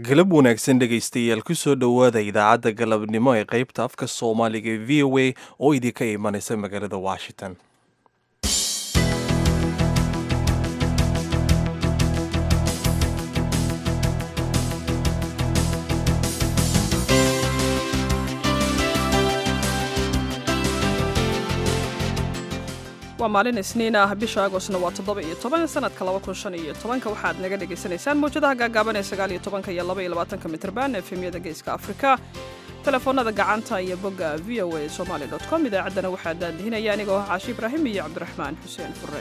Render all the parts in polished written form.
galab wanaagsan dhegaystayaal ku soo dhowaada idaacadda galabnimo ee qaybta afka soomaaliga ee v o a oo idinka imanaysa magaalada washington. waa maalin isniin ah bisha agosna waa 17 sanadka 2015 waxaad naga dhegaysanaysaan mawjadaha gaagaaban ee 19 iyo 22 mitirban efemyada geeska afrika telefoonada gacanta iyo bogga voasomali.com idaacaddana waxaa daadihinaya anigoo ah caashi ibraahim iyo cabdiraxmaan xuseen fure.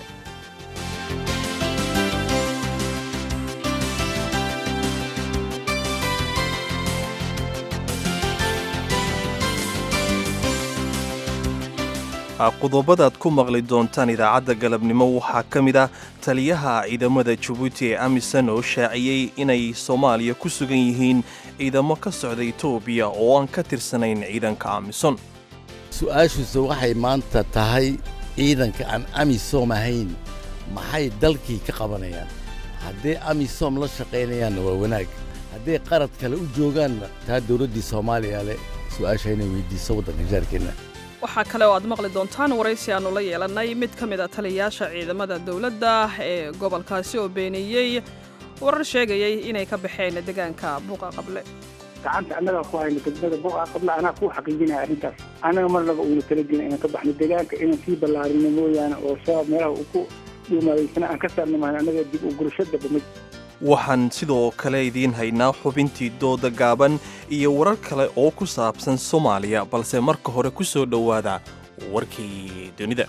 qodobadaad ku maqli doontaan idaacadda galabnimo waxaa ka mid ah taliyaha ciidamada Jabuuti ee Amisan oo shaaciyey inay Soomaaliya ku sugan yihiin ciidamo ka socda Itoobiya oo aan ka tirsanayn ciidanka Amisom. su'aashiisu waxay maanta tahay ciidanka aan Amisom ahayn maxay dalkii ka qabanayaan haddii Amisom la shaqaynayaan waa wanaag haddii qarad kale u joogaan taa dawladdii Soomaaliya leh su'aasha inay weydiiso waddanka jaarkeena. waxaa kale oo aad maqli doontaan waraysi aanu la yeelannay mid ka mid a taliyayaasha ciidamada dawladda ee gobolkaasi oo beeniyey warar sheegayay inay ka baxeen deegaanka buuqa qable. gacanta annaga ku hayno degmada buuqa qable anaa ku xaqiijinaya arrintaas annaga marnaba uuna talagelin inaan ka baxno deegaanka inaan sii ballaarino mooyaane oo shabaab meelaha uu ku dhuumaadaysana aan ka saarno mahan annaga dib u gurashada bamid. waxaan sidoo kale idiin haynaa xubintii dooda gaaban iyo warar kale oo ku saabsan Soomaaliya balse marka hore ku soo dhowaada warkii dunida.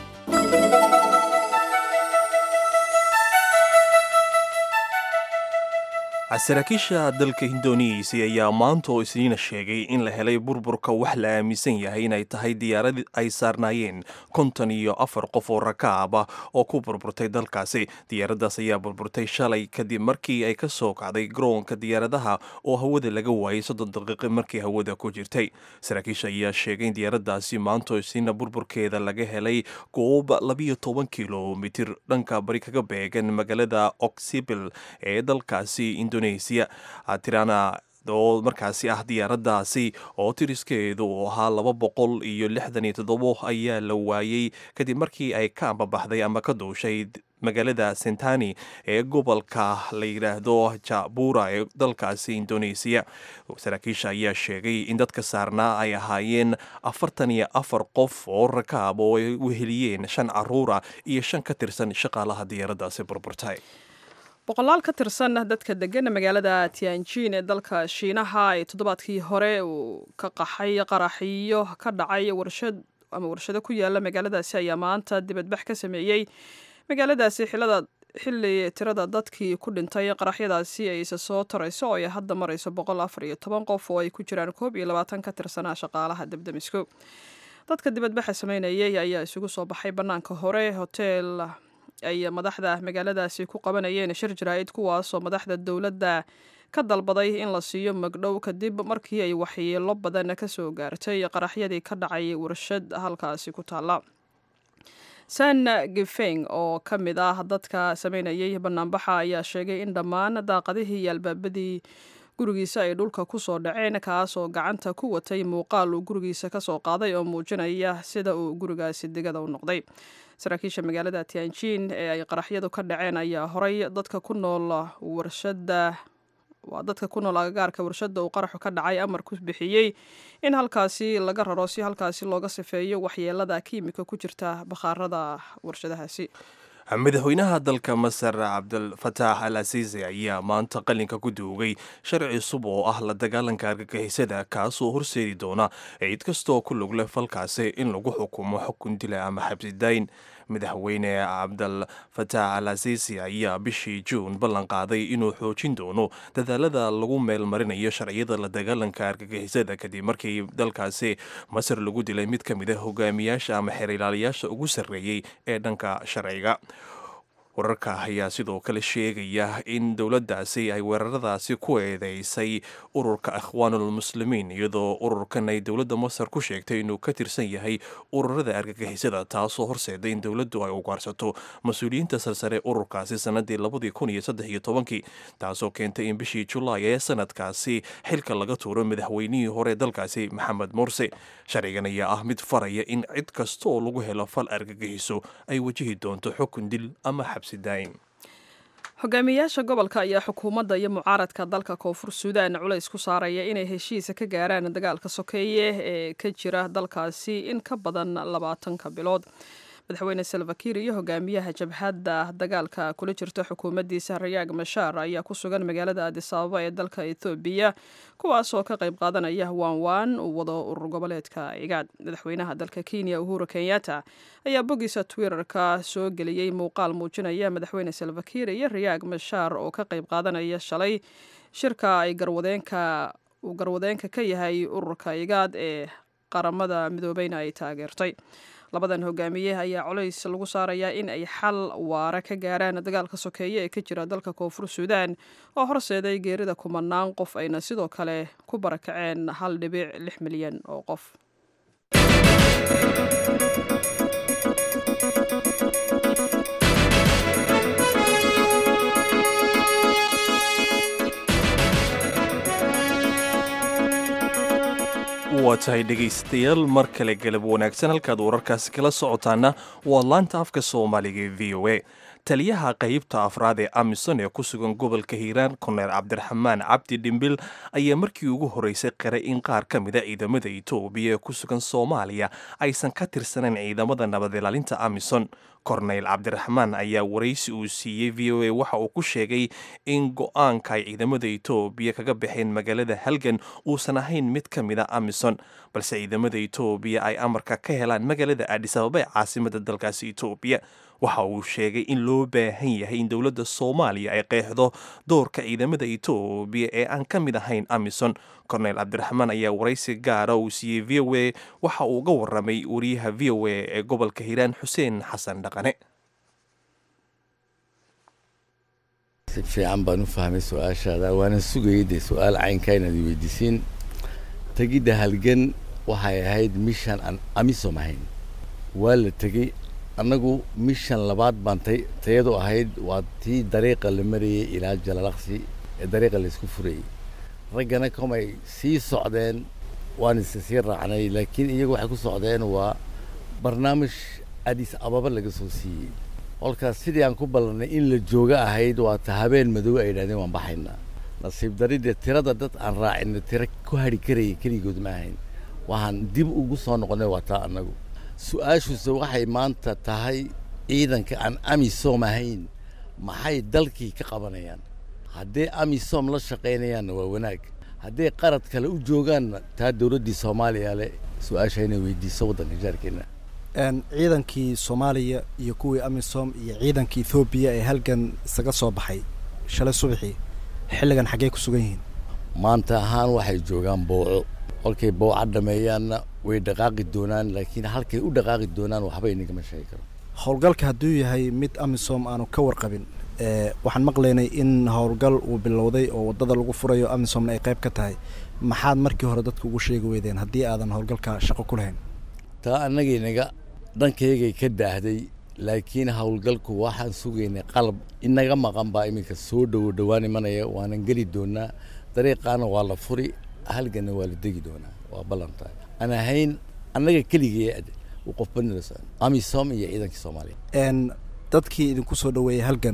saraakiisha dalka Indonesia ayaa maanta oo isniina sheegay in la helay burburka wax la aaminsan yahay inay tahay diyaarad ay saarnaayeen 54 qof oo rakaab ah oo ku burburtay dalkaasi. diyaaraddaas ayaa burburtay shalay kadib markii ay ka soo kacday garoonka diyaaradaha oo hawada laga waayay 30 daqiiqo markii hawada ku jirtay. saraakiisha ayaa sheegay in diyaaraddaasi maanta oo isniina burburkeeda laga helay goob 12 kilomitir dhanka bari kaga beegan magaalada Oksibil ee dalkaasi Tirana oo markaasi ah diyaaraddaasi oo tiriskeedu ahaa 267 ayaa la waayey kadib markii ay ka ambabaxday ama ka duushay magaalada Sentani ee gobolka la yiraahdo Jabura ee dalkaasi Indonesia. saraakiisha ayaa sheegay in dadka saarnaa ay ahaayeen 44 qof oo rakaab oo ay weheliyeen 5 caruura iyo 5 ka tirsan shaqaalaha diyaaraddaasi burburtay. boqolaal ka tirsan dadka degan magaalada Tianjin ee dalka Shiinaha ee toddobaadkii hore uu ka qaxay qaraxiyo ka dhacay warshado ku yaala magaaladaasi ayaa maanta dibadbax ka sameeyey magaaladaasi xilli tirada dadkii ku dhintay qaraxyadaasi ay isa soo tarayso oo ay hadda marayso 114 qof oo ay ku jiraan 21 ka tirsanaa shaqaalaha debdemiska. dadka dibadbaxa sameynayay ayaa isugu soo baxay bannaanka hore hotel ay madaxda magaaladaasi ku qabanayeen shir jaraa'id kuwaasoo madaxda dawladda ka dalbaday in la siiyo magdhow kadib markii ay waxyeelo badan ka soo gaartay qaraxyadii ka dhacay warshad halkaasi ku taala. San Gifeng oo ka mid ah dadka sameynayay bannaanbaxa ayaa sheegay in dhammaan daaqadihii iyo albaabadii gurigiisa ay dhulka ku soo dhaceen kaasoo gacanta ku watay muuqaal uu gurigiisa ka soo qaaday oo muujinaya sida uu gurigaasi digada u noqday. saraakiisha magaalada Tianjin ee ay qaraxyadu ka dhaceen ayaa horay dadka ku nool agagaarka warshada uu qaraxu ka dhacay amar ku bixiyey in halkaasi laga raro si halkaasi looga sifeeyo waxyeelada kiimika ku jirta bakhaarada warshadahaasi. madaxweynaha dalka Masar Abdel Fattah al-Sisi ayaa maanta qalinka ku duugay sharci cusub oo ah la dagaalanka argagixisada kaasoo horseedi doona cid kastoo ku lug leh falkaasi in lagu xukumo xukun dila ama xabsi dayn. madaxweyne Abdel Fattah al-Sisi ayaa bishii Juun ballan qaaday inuu xoojin doono dadaalada lagu meel marinayo sharciyada la dagaalanka argagixisada kadib markii dalkaasi Masar lagu dilay mid ka mid ah hogaamiyaasha ama xeer ilaaliyaasha ugu sarreeyay ee dhanka sharciga. wararka ayaa sidoo kale sheegaya in dowladdaasi ay weeraradaasi ku eedeysay ururka ikhwaanulmuslimiin iyadoo ururkan ay dowladda masar ku sheegtay inuu ka tirsan yahay ururada argagixisada taasoo horseeday in dowladdu ay ugaarsato mas-uuliyiinta sarsare ururkaasi sanadii 2013 taasoo keentay in bishii julaay ee sanadkaasi xilka laga tuuro madaxweynihii hore dalkaasi maxamed mursi. sharcigan ayaa ah mid faraya in cid kasta oo lagu helo fal argagixiso ay wajihi doonto xukun dil ama xabsi daayin. hogaamiyaasha gobolka ayaa xukuumadda iyo mucaaradka dalka koonfur suudaan culays ku saaraya inay heshiisa ka gaaraan dagaalka sokeeye ee ka jira dalkaasi in ka badan 20 bilood. madaxweyne Salva Kiir iyo hogaamiyaha jabhadda dagaalka kula jirta xukuumaddiisa Riek Machar ayaa ku sugan magaalada Addis Ababa ee dalka Ethiopia kuwaas oo ka qayb qaadanaya waan u wado urur goboleedka IGAD. madaxweynaha dalka Kenya Uhuru Kenyatta ayaa bogiisa Twitter-ka soo geliyay muuqaal muujinaya madaxweyne Salva Kiir iyo Riek Machar oo ka qayb qaadanaya shalay shirka ay garwadeenka ka yahay ururka IGAD ee qaramada midoobeyna ay taageertay. labadan hogaamiye ayaa culays lagu saarayaa in ay xal waara ka gaaraan dagaalka sokeeye ee ka jira dalka koonfur suudaan oo horseeday geerida kumanaan qof ayna sidoo kale ku barakaceen 1.6 milyan oo qof. waa tahay dhegaystayaal mar kale galab wanaagsan halkaad wararkaasi kala socotaana waa laanta afka soomaaliga ee v o a. taliyaha qaybta afraad ee amisom ee ku sugan gobolka hiiraan korneyl cabdiraxmaan cabdi dhimbil ayaa markii ugu horeysay qiray in qaar ka mida ciidamada Itoobiya ee ku sugan Soomaaliya aysan ka tirsanayn ciidamada nabad ilaalinta amisom. korneyl cabdiraxmaan ayaa waraysi uu siiyey v o a waxa uu ku sheegay in go-aanka ay ciidamada Itoobiya kaga baxeen magaalada Halgan uusan ahayn mid ka mida amisom balse ciidamada Itoobiya ay amarka ka helaan magaalada Addis Ababa ee caasimada dalkaasi Itoobiya. waxa uu sheegay in loo baahan yahay in dowladda Soomaaliya ay qeexdo doorka ciidamada Itoobiya ee aan ka mid ahayn amisom. korneyl cabdiraxmaan ayaa waraysi gaara uu siiyey v o a waxa uu uga waramay wariyaha v o a ee gobolka hiiraan xuseen xasan dhaqane. si fiican baan u fahmay su-aashaada waana sugayay dee su-aal caynka inaad weydiisiin. tegidda Halgan waxay ahayd mission aan amisom ahayn waa la tegey annagu mission labaad baan tayadu ahayd waa tii dariiqa la marayay ilaa Jalalaqsi ee dariiqa la isku furayay. raggana komay sii socdeen waan sii raacnay laakiin iyagu waxay ku socdeen waa barnaamij Addis Ababa laga soo siiyey. halkaas sidii aan ku ballanay in la jooga ahayd waa ta habeen madow ay yidhahdeen waan baxaynaa. nasiib darida tirada dad aan raacin tira ku hari karayay keligood ma ahayn waxaan dib ugu soo noqonay waa taa annagu. su-aashuuse waxay maanta tahay ciidanka aan amisom ahayn maxay dalkii ka qabanayaan. haddii amisom la shaqaynayaanna waa wanaag haddii qarad kale u joogaanna taa dowladdii Soomaaliya leh su-aasha inay weydiiso waddanka jaarkeena. ciidankii Soomaaliya iyo kuwii amisom iyo ciidankii Ethiopia ee Halgan isaga soo baxay shalay subaxii xilligan xagee ku sugan yihiin. maanta ahaan waxay joogaan Booco halkay Booco dhameeyaanna way dhaqaaqi doonaan laakiin halkay u dhaqaaqi doonaan waxba inagama sheegi karo. howlgalka hadduu yahay mid amisom aanu ka warqabin waxaan maqlaynay in howlgal uu bilowday oo wadada lagu furayo amisomna ay qayb ka tahay maxaad markii hore dadku ugu sheegi weydeen haddii aadan howlgalka shaqo ku lahayn. taa annagaynaga dhankaygay ka daahday laakiin howlgalku waxaan sugaynay qalab inaga maqan baa iminka soo dhowaan imanaya waanan geli doonaa dariiqaana waa la furi Halganna waa la degi doonaa waa ballantahay aan ahayn annaga keligay u qof banaysa amisom iyo ciidanka Soomaaliya. dadkii idinku soo dhaweeyay Halgan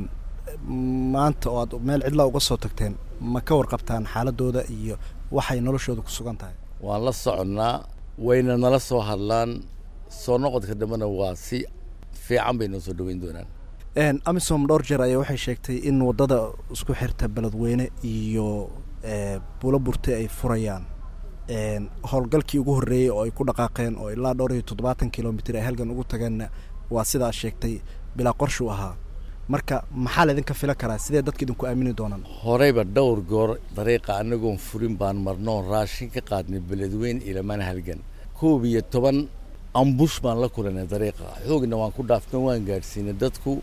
maanta oo aad meel cidla uga soo tagteen ma ka warqabtaan xaaladooda iyo waxay noloshooda ku sugan tahay. waan la soconnaa wayna nala soo hadlaan soo noqodka dambena waa si fiican bay noo soo dhaweyn doonaan. amisom dhowr jeer ayaa waxay sheegtay in wadada isku xirta beledweyne iyo buulo burte ay furayaan. howlgalkii ugu horreeyay oo ay ku dhaqaaqeen oo ilaa 270 kilomitir ay Halgan ugu tageen waa sidaa sheegtay bilaa qorshe u ahaa. marka maxaa la idinka fila karaa sidee dadka idinku aamini doonaan. horeyba dhowr goor dariiqa anagoon furin baan marnoo raashin ka qaadnay beledweyne ilaa Halgan 11 ambush baan la kulanay dariiqa xoogna waan ku dhaafnay waan gaarsiinay dadku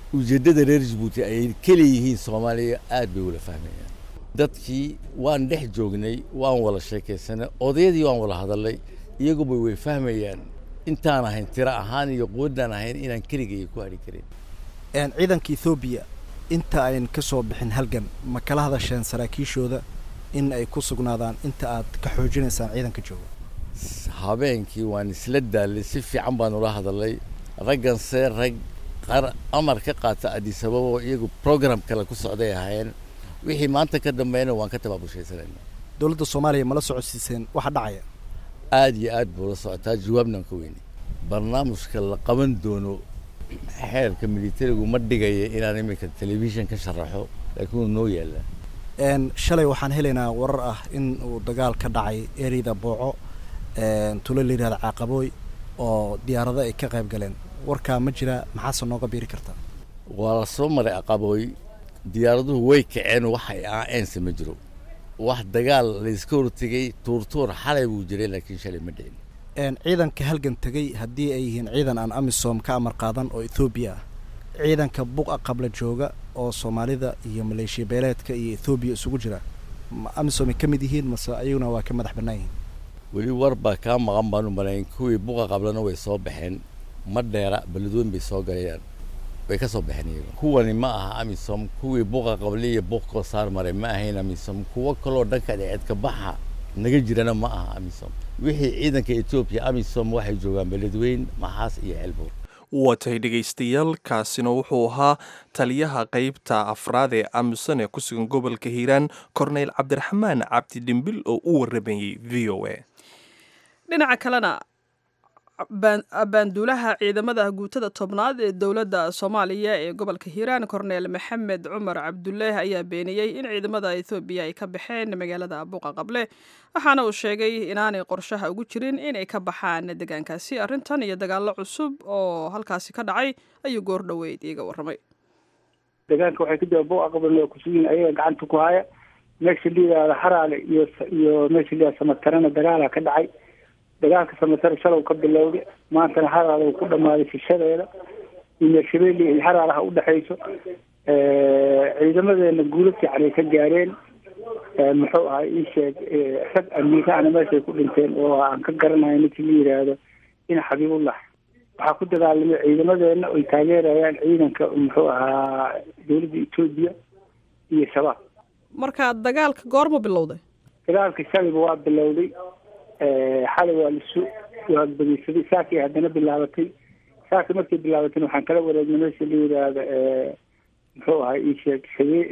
ujeeddada reer jabuuti ay keliyihiin soomaaliya aad bay ula fahmayaan dadkii waan dhex joognay waan wada sheekaysanay odayadii waan wada hadalnay iyaguba way fahmayaan intaan ahayn tiro ahaan iyo quwaddaan ahayn inaan keligay ku hadhi karin ciidanka Ethiopia inta ayn ka soo bixin halgan ma kala hadasheen saraakiishooda in ay ku sugnaadaan inta aad ka xoojinaysaan ciidanka jooga habeenkii waan isla daalay si fiican baan ula hadalnay raggan rag amar ka qaata Addis Ababa iyagu program kale ku socday ahayn wixii maanta ka dambeeyna waan ka tabaabushaysanaynaa dawladda Soomaaliya ma la socodsiiseen waxa dhacaya aad iyo aad buu la socotaa jawaabnan ka weynay barnaamijka la qaban doono xeerka militarigu ma dhigaya inaan iminka television ka sharaxo laakiin noo yaala shalay waxaan helaynaa warar ah in uu dagaal ka dhacay ereyda Booco tuulo la yiraahdo Caaqabooy oo diyaarado ay ka qayb galeen warka ma jira maxaa nooga biiri kartaa waa soo maray Caaqabooy diyaaraduhu way kaceen waxay aanse ma jiro wax dagaal la iska hortagay tuurtuur xalay buu jiray laakiin shalay ma dhicin ciidanka halgan tagay haddii ay yihiin ciidan aan AMISOM ka amar qaadan oo Ethiopia ciidanka buqa qabla jooga oo Soomaalida iyo Maleeshiya beeleedka iyo Ethiopia isugu jira AMISOM ka mid yihiin mase ayaguna waa ka madax bannaan weli warba ka maqan baan u malayn kuwii buqa qablana way soo baxeen ma dheera baldoon bay soo galayaan way ka soo baxeen kuwani ma aha AMISOM kuwii buqa qabliye buqa saar maray ma ahayn AMISOM kuwa kale dhanka dheed ka baxa naga jirana ma aha AMISOM wixii ciidanka Ethiopia AMISOM waxay joogaan beledweyn maxaas iyo Ceelbuur watay dhageystayaal kaasina wuxuu ahaa taliyaha qaybta afraad ee AMISOM ee ku sugan gobolka Hiiraan Cornel Cabdiraxmaan Cabdi Dimbil oo u waramayay VOA dhinaca kalena banduulaha ciidamada guutada tobnaad ee dowladda Soomaaliya ee gobolka Hiiraan Cornel Maxamed Cumar Cabdullaahi ayaa beeniyay in ciidamada Ethiopia ay ka baxeen magaalada Buqa Qable waxaana uu sheegay inaanay qorshaha ugu jirin in ay ka baxaan deegaankaasi arrintan iyo dagaalo cusub oo halkaasi ka dhacay ayuu goor dhaweyd iiga warramay deegaanka waxay ku jira Buqa Qable ku sugan ayaga gacanta ku haya meesha liidaada Haraale iyo meesha liidaada Samatarana dagaala ka dhacay dagaalka Samatar shalow ka bilowday maanta Haraale uu ku dhamaaday shishadeeda iyo Shabeelle iyo Haraalaha u dhaxayso ciidamadeena guulo fiican ay ka gaareen muxuu ahaa ii sheeg rag amiirana meesha ku dhinteen oo aan ka garanayo intii la yiraahdo in Xabiibullah waxa ku dagaalamay ciidamadeena oo taageerayaan ciidanka muxuu ahaa dawladda Ethiopia iyo shabaab marka dagaalka goorma bilowday dagaalka shalay waa bilowday xalay waa lisu waa badisay saakii hadana bilaabatay saakii markii bilaabatay waxaan kala wareegnay meesha la yiraahdo muxuu ahaa ii sheeg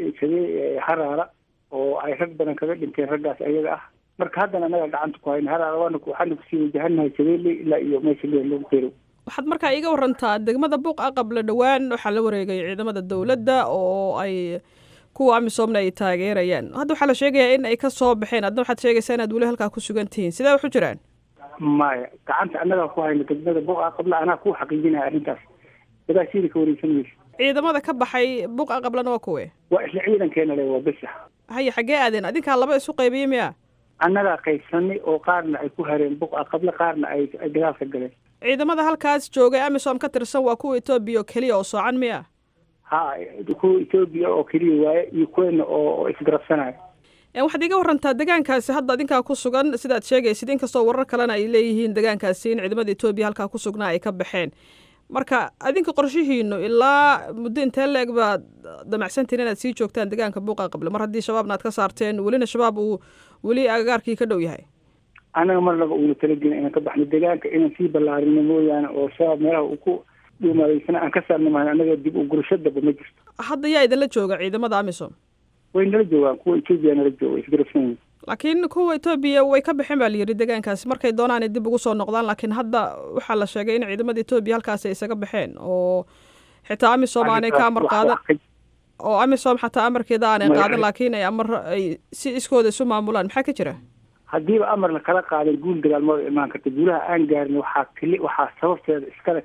shaqee Haraala oo ay rag badan kaga dhinteen raggaas ayaga ah marka haddana anaga gacanta ku hayna Haraala waxaan ku sii wajahanahay Shabeelle ilaa iyo meesha lagu xiro waxaad markaa iiga warantaa degmada Buqa Qable dhawaan waxaa la wareegay ciidamada dawladda oo ay kuwa AMISOMna ay taageerayaan hadda waxaa la sheegayaa in ay ka soo baxeen adna waxaad sheegaysaa inaad weli halkaa ku sugan tihiin sidee wax u jiraan maya gacanta annaga ku hayna degmada Buqa Qable anaa ku xaqiijinaya arrintaas wadaashiida ka wareegsanaysa ciidamada ka baxay Buqa Qablena waa kuwe waa isla ciidankeena le waa bes haya xagee aadeen adinkaa laba isu qaybiyey miya annagaa qaybsanay oo qaarna ay ku hareen Buqa Qable qaarna ay dagaalka galeen ciidamada halkaas joogay AMISOM ka tirsan waa kuwa Ethiopia kaliya oo soocan miya ha kuwa Ethiopia oo kaliya waaye iyo kuwana oo isgarabsanaya waxaad iga warantaa deegaankaasi hadda adinkaa ku sugan sidaad sheegaysid inkastoo warar kalena ay leeyihiin deegaankaasi in ciidamada Ethiopia halkaa ku sugnaa ay ka baxeen marka adinka qorshihiinu ilaa muddo intee leeg baad damacsantiin inaad sii joogtaan deegaanka Buqa Qable mar haddii shabaabna aad ka saarteen welina shabaab uu weli agagaarkii ka dhow yahay anaga marnaba uuna talagelin inaan ka baxno deegaanka inaan sii ballaarino mooyaane oo shabaab meelaha uu ku dhuumaadaysana aan ka saarno maahan anaga dib u gurashadaba ma jirto hadda yaa idinla jooga ciidamada AMISOM way nala joogaan kuwa Ethiopia nala jooga isgarabsan laakiin kuwa Ethiopia way ka baxeen baa la yiri deegaankaasi markay doonaan ay dib ugu soo noqdaan laakiin hadda waxaa la sheegay in ciidamada Ethiopia halkaas ay isaga baxeen oo xitaa AMISOM aanay ka amar qaadan oo AMISOM xataa amarkeeda aanay qaadan laakiin ay amar ay si iskooda isu maamulaan maxaa ka jira haddiiba amar la kala qaadan guul dagaalmada imaan karta guulaha aan gaarin waxaa sababteeda iskale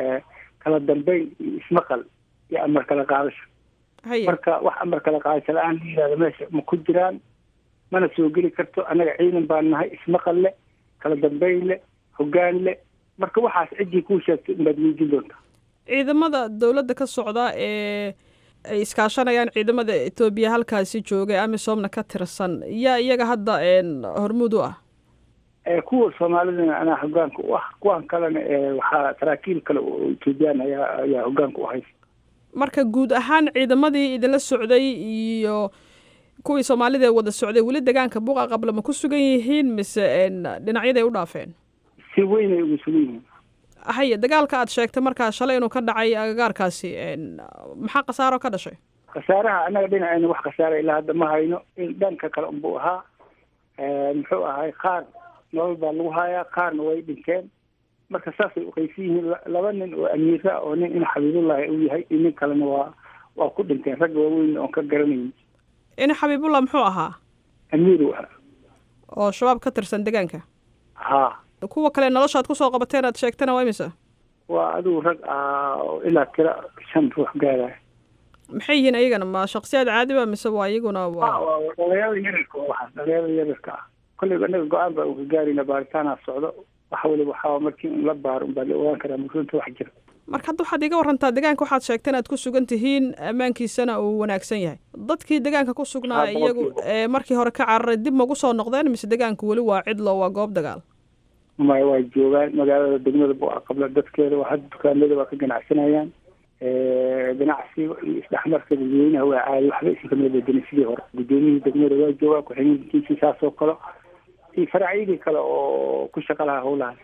kala dambeyn ismaqal iyo amar kala qaadasho marka wax amar kala qaadasho la-aan la yihahdo meesha ma ku jiraan mana soo geli karto annaga ciidan baan nahay ismaqal leh kala dambeyn leh hoggaan leh marka waxaas ciddii kuu sheegtay inbaad weydiin doontaa ciidamada dowladda ka socda ee ay iskaashanayaan ciidamada etoobiya halkaasi joogay amisomna ka tirsan yaa iyaga hadda hormuud u ah kuwa soomaalidana anaa hogaanka u ah, kuwan kalena waxaa saraakiil kale oo etoobiyaan ayaa hogaanka u haysa. marka guud ahaan ciidamadii idinla socday iyo kuwii soomaalida wada socday weli deegaanka buuqa qable ma ku sugan yihiin mise dhinacyaday u dhaafeen? si weyn ay ugu sugan yihiin. haye dagaalka aad sheegtay markaa shalay inuu ka dhacay agagaarkaasi maxaa khasaaro ka dhashay? khasaaraha annaga dhinacayna wax khasaara ilaa hadda ma hayno, in dhanka kale unbuu ahaa. muxuu ahay qaar nolol baa lagu hayaa, qaarna way dhinteen. marka saasay uqaysan yihiin. laba nin oo amiira oo nin in xabiibullahi uu yahay iyo nin kalena waa ku dhinteen, ragga waaweyn oon ka garanayn. in xabiibullah muxuu ahaa? amiir u ahaa oo shabaab ka tirsan deegaanka. ha kuwa kale noloshaad kusoo qabateen aad sheegtana waa imisa? waa adigu rag ilaa tira 5 ruux gaaraya. maxay yihiin ayagana ma shaksiyaad caadiba mise waa iyaguna dhalinyarada yararka oo waxaa dhalinyarada yararka ah. kolleyba anaga go-aan baa uga gaarina, baaritaanaa socdo. waxa waliba waxaa markii in la baaro unbaa la ogaan karaa muslimiinta wax jira. marka hadda waxaad iga warantaa deegaanka waxaad sheegteen aad ku sugan tihiin, ammaankiisana uu wanaagsan yahay. dadkii deegaanka ku sugnaa iyagu markii hore ka cararay dib magu soo noqdeen mise deegaanku weli waa cidlo, waa goob dagaal? maya waa joogaan magaalada degmada buuqa qable dadkeeda waa hadda dukaamada waa ka ganacsanayaan. ganacsiga iyo isdhexmarka dadweynaha waa caadi, waxba isin kamida bedelin sidii hore. gudoomiyihii degmada waa joogaa, ku-xigeenkiisii saas oo kale iyo faracyadii kale oo ku shaqa lahaa howlahaas.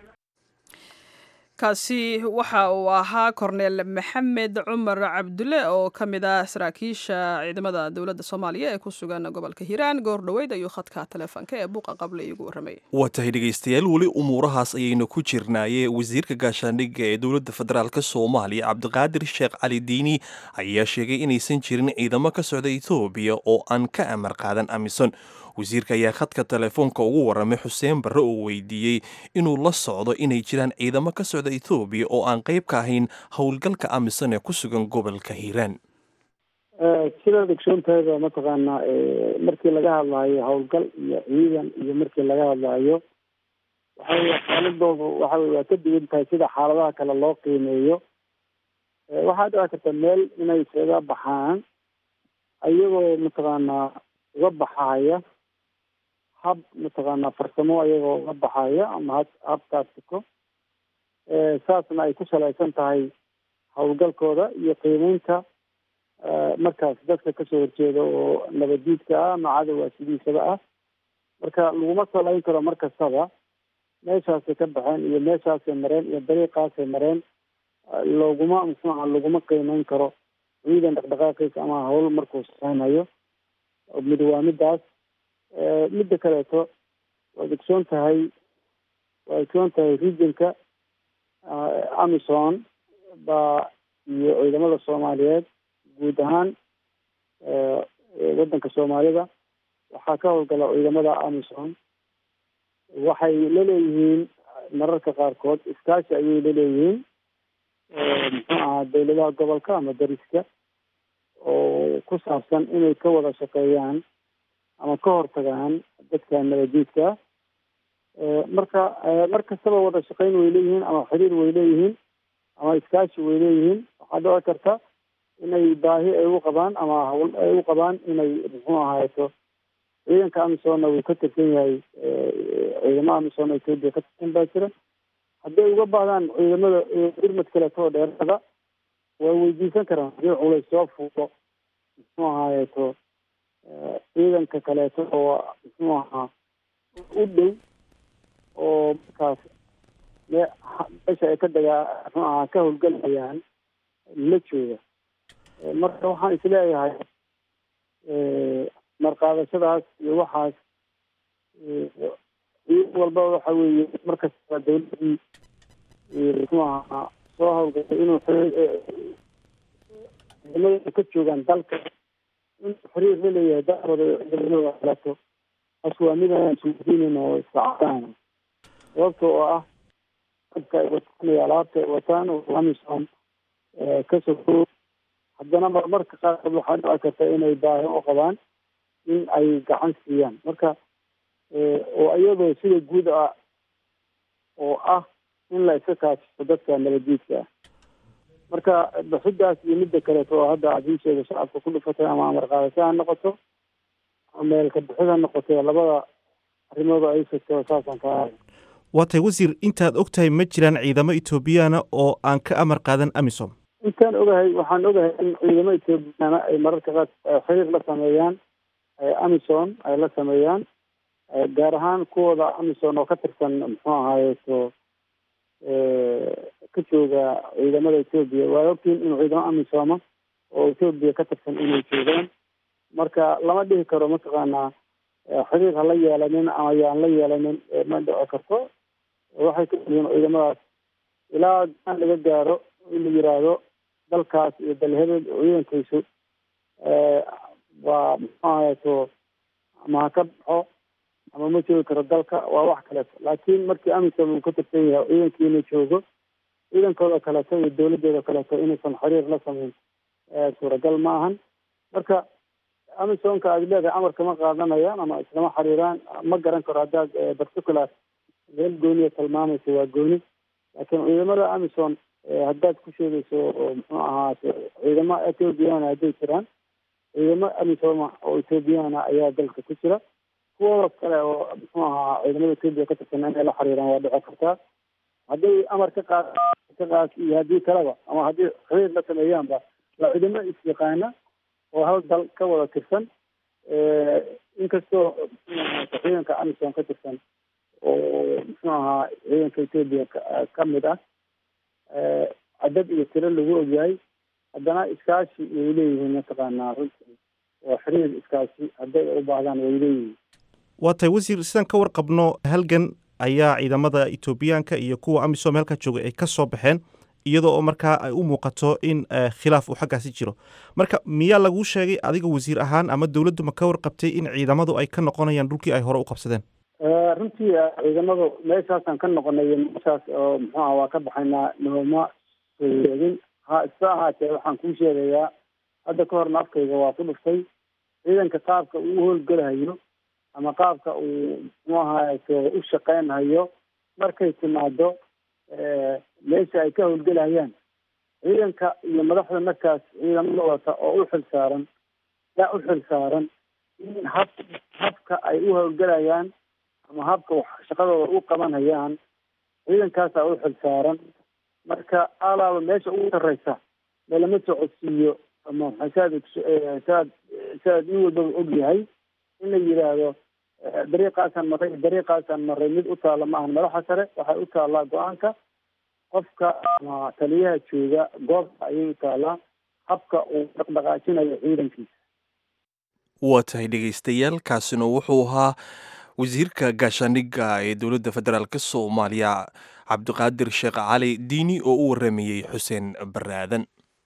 kaasi waxa uu ahaa korneel maxamed cumar cabdulle oo ka mid ah saraakiisha ciidamada dowladda soomaaliya ee ku sugan gobolka hiiraan. goor dhoweyd ayuu khadka taleefonka ee buuqa qable iigu warramay. waa tahay dhegaystayaal, weli umuurahaas ayaynu ku jirnaaye. wasiirka gaashaandhigga ee dowladda federaalk soomaaliya cabdiqaadir sheekh cali diini ayaa sheegay inaysan jirin ciidamo ka socda etoobiya oo aan ka amar qaadan amisom. wasiirka ayaa khadka telefoonka ugu warramay xuseen barre oo weydiiyey inuu la socdo inay jiraan ciidamo ka socda etoobiya oo aan qayb ka ahayn howlgalka amisom ee ku sugan gobolka hiiraan. sidaad ogsoontahay mataqaanaa markii laga hadlaayo howlgal iyo ciidan iyo markii laga hadlaayo waxawey xaaladooda waxawey waa ka duwan tahay sida xaaladaha kale loo qiimeeyo. waxaa dhici karta meel inay isaga baxaan ayagoo mataqaanaa uga baxaya hab mataqaanaa farsamo ayagoo uga baxaya ama hab taasiko saasna ay ku salaysan tahay howlgalkooda iyo qiimeynta markaas dadka kasoo horjeeda oo nabadiidka ah ama cadowa sidiisaba ah. marka laguma salayn karo mar kastaba meeshaasay ka baxeen iyo meeshaasay mareen iyo dariiqaasay mareen laguma qiimeyn karo ciidan dhaqdhaqaaqiisa ama hawl markuu samaynayo. mid waa midaas. midda kaleeto waad ogsoon tahay regionka amisom baa iyo ciidamada soomaaliyeed guud ahaan waddanka soomaalida waxaa ka howlgala ciidamada amisom. waxay laleeyihiin mararka qaarkood iskaashi ayay laleeyihiin muxuu ahaa dawladaha gobolka ama dariska oo ku saabsan inay ka wada shaqeeyaan ama ka hortagaan dadka nabadiidka. marka mar kastaba wada shaqeyn way leeyihiin ama xiriir way leeyihiin ama iskaashi way leeyihiin. waxaa dhici karta inay baahi ay u qabaan ama hawl ay u qabaan inay muxuu ahaato ciidanka amisomna wuu ka tirsan yahay ciidamada amisom etoobiya ka tirsan baa jira. hadday uga baahdaan ciidamada gurmad kaleeto oo dheerada way weydiisan karaan hadii culays soo fuulo muxuu ahaayeeto ciidanka kaleeto oo muxuu ahaa u dhow oo markaas meesha ay ka muxuu ahaa ka howlgalayaan la jooga. marka waxaan isleeyahay marqaadashadaas iyo waxaas ciidan walba waxa weeye markasta dawladii muxuu ahaa soo howlgashay inuu ciidamada ka joogaan dalka inuu xiriir la leeyahay dalkooda ciidamada kaleeto taas waa mid aan suudiinin oo isacadaan sababta oo ah dadka ay wataan iyo alaabta ay wataan oo amisom ka soo haddana marmarka qaarkood waxaa dhici karta inay baahi u qabaan in ay gacan siiyaan. marka oo iyadoo sida guud ah oo ah in la iska kaashiyo dadka nabadiidka ah. marka bixidaas iyo midda kaleeto oo hadda aad ii sheegay shacabka ku dhufatay ama amar qaadasho ha noqoto meelka bixid ha noqoto labada arrimooda ay sheegtay saasaan ka ahay. waa tahay wasiir intaad og tahay ma jiraan ciidamo etoobiyaana oo aan ka amar qaadan amisom? intaan ogahay waxaan ogahay in ciidamo etoobiyaana ay mararka qaar xiriir la sameeyaan amisom ay la sameeyaan gaar ahaan kuwooda amisom oo ka tirsan muxuu ahaayeto ka jooga ciidamada etoobiya. waa ogtiin inuu ciidamo amisoma oo etoobiya ka tirsan inay joogaan, marka lama dhihi karo mataqaanaa xiriir ha la yeelanin ama yaan la yeelanin ma dhici karto. waxay ka yihiin ciidamadaas ilaa gaan laga gaaro in la yiraahdo dalkaas iyo dalhebel ciidankaysu waa muxuu ahaayeto ama ha ka baxo ama ma joogi karo dalka, waa wax kaleeto. laakiin markii amisom uu ka tirsan yahay ciidankii inuu joogo, ciidankooda kaleeto iyo dawladooda kaleeto inuusan xiriir la samayn suuragal ma ahan. marka amisomka aad leedahay amarka ma qaadanayaan ama islama xiriiraan, ma garan karo haddaad particular meel gooniya tilmaamayso waa gooni. laakiin ciidamada amisom haddaad ku sheegayso oo muxuu ahaate ciidamo ethoobiyaana hadday jiraan, ciidamo amisom oo ethoobiyaana ayaa dalka ku jira. kuwooda kale oo muxuu ahaa ciidamada etoobiya ka tirsan inay la xiriiraan waa dhici kartaa. hadday amar ka qaad iyo haddii kaleba ama haddii xiriir la sameeyaanba waa ciidamo is-yaqaana oo hal dal ka wada tirsan, inkastoo ciidanka amisom ka tirsan oo muxuu ahaa ciidanka etoobiya ka mid ah cadad iyo tiro lagu ogyahay, haddana iskaashi way leeyihiin mataqaanaa runtii oo xiriir iskaashi hadday u baahdaan way leeyihiin. waa tahay wasiir sidaan ka warqabno halgan ayaa ciidamada etoobiyaanka iyo kuwa amisom halkaa jooga ay ka soo baxeen iyadoo oo markaa ay u muuqato in khilaaf uu xaggaasi jiro. marka miyaa laguu sheegay adiga wasiir ahaan ama dawladdu ma ka warqabtay in ciidamadu ay ka noqonayaan dhulkii ay hore u qabsadeen? runtii ciidamadu meeshaasaan ka noqonay meeshaas oo muxuu aha waa ka baxaynaa nooma soo yeegin. ha isa ahaatee waxaan kuu sheegayaa hadda ka horna afkayga waa ku dhuftay ciidanka qaabka uu howlgelahayo ama qaabka uu muxuu ahaaye u shaqeynhayo markay timaado meesha ay ka howlgelahayaan ciidanka iyo madaxda markaas ciidamada wata oo u xilsaaran in habka ay u howlgelayaan ama habka shaqadooda u qabanhayaan ciidankaasaa u xilsaaran. marka alaaba meesha ugu sarreysa meelama socodsiiyo ama saad nin walbaba og yahay in la yidhaahdo dariiqaasaan maray mid u taalla maahan madaxa sare, waxay u taallaa go-aanka qofka ama taliyaha jooga goobta ayay u taallaa habka uu dhaqdhaqaajinayo ciidankiisa. waa tahay dhegaystayaal, kaasina wuxuu ahaa wasiirka gaashaandhigga ee dowladda federaalk soomaaliya cabdiqaadir sheekh cali diini oo u waramayey xuseen baraadan.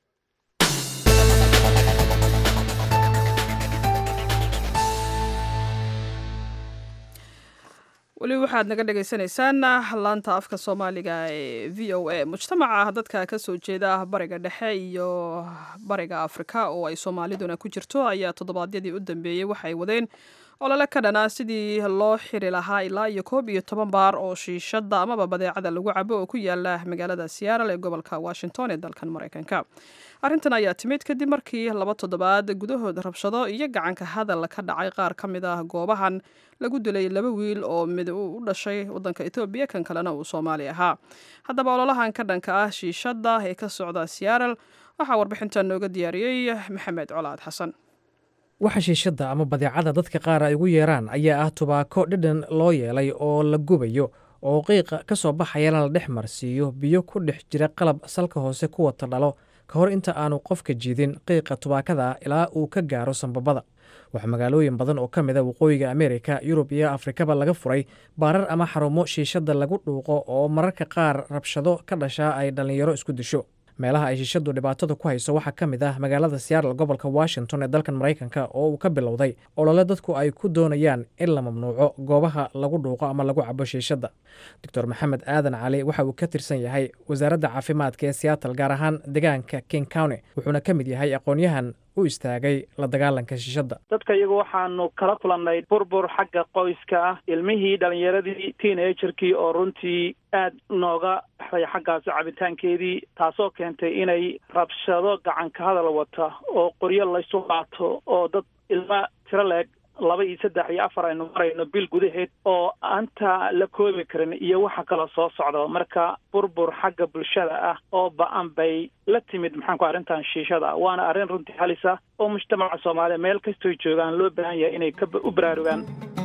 weli waxaad naga dhagaysanaysaan laanta afka soomaaliga ee v o a. mujtamaca dadka ka soo jeeda bariga dhexe iyo bariga afrika oo ay soomaaliduna ku jirto ayaa toddobaadyadii u dambeeyey waxay wadeen olole ka dhanaa sidii loo xiri lahaa ilaa iyo 11 baar oo shiishada amaba badeecada lagu cabo oo ku yaala magaalada Seattle ee gobolka Washington ee dalkan Mareykanka. arrintan ayaa timid kadib markii 2 toddobaad gudahood rabshado iyo gacanka hadal ka dhacay qaar ka mid ah goobahan lagu dilay 2 wiil oo mid u dhashay wadanka Ethiopia kan kalena uu Soomaali ahaa. haddaba ololahan ka dhanka ah shiishada ee ka socda Seattle waxa warbixintan nooga diyaariyay Maxamed Colaad Xasan. waxa shiishada ama badeecada dadka qaar ay ugu yeeraan ayaa ah tubaako dhadhan loo yeelay oo la gubayo oo qiiqa ka soo baxayana la dhex marsiiyo biyo ku dhex jira qalab salka hoose ku wata dhalo ka hor inta aanu qofka jiidin qiiqa tubaakada ilaa uu ka gaaro sanbabada. waxaa magaalooyin badan oo ka mid a waqooyiga Ameerika, Yurub iyo Afrikaba laga furay baarar ama xarumo shiishada lagu dhuuqo oo mararka qaar rabshado ka dhasha ay dhalinyaro isku disho. meelaha ay shiishadu dhibaatada ku hayso waxaa ka mid ah magaalada Seattle gobolka Washington ee dalkan Mareykanka oo uu ka bilowday olole dadku ay ku doonayaan in la mamnuuco goobaha lagu dhuuqo ama lagu cabo shiishada. Dr. Maxamed Aadan Cali waxa uu ka tirsan yahay wasaaradda caafimaadka ee Seattle gaar ahaan deegaanka King County wuxuuna ka mid yahay aqoonyahan u istaagay la dagaalanka shiishada. dadka iyagu waxaanu kala kulannay burbur xagga qoyska ah, ilmihii dhalinyaradii teenagerkii oo runtii aad nooga baxday xaggaasi cabitaankeedii, taasoo keentay inay rabshado gacan ka hadal wata oo qoryo laysu qaato oo dad ilma tiro leeg 2 iyo 3 iyo 4 aynu marayno bil gudaheed oo anta la koobi karin iyo waxa kala soo socdo. marka burbur xagga bulshada ah oo ba'an bay la timid maxaan ku arrintan shiishada, waana arrin runtii halisa oo mujtamaca Soomaaliya meel kastoo joogaan loo baahan yahay inay u baraarugaan.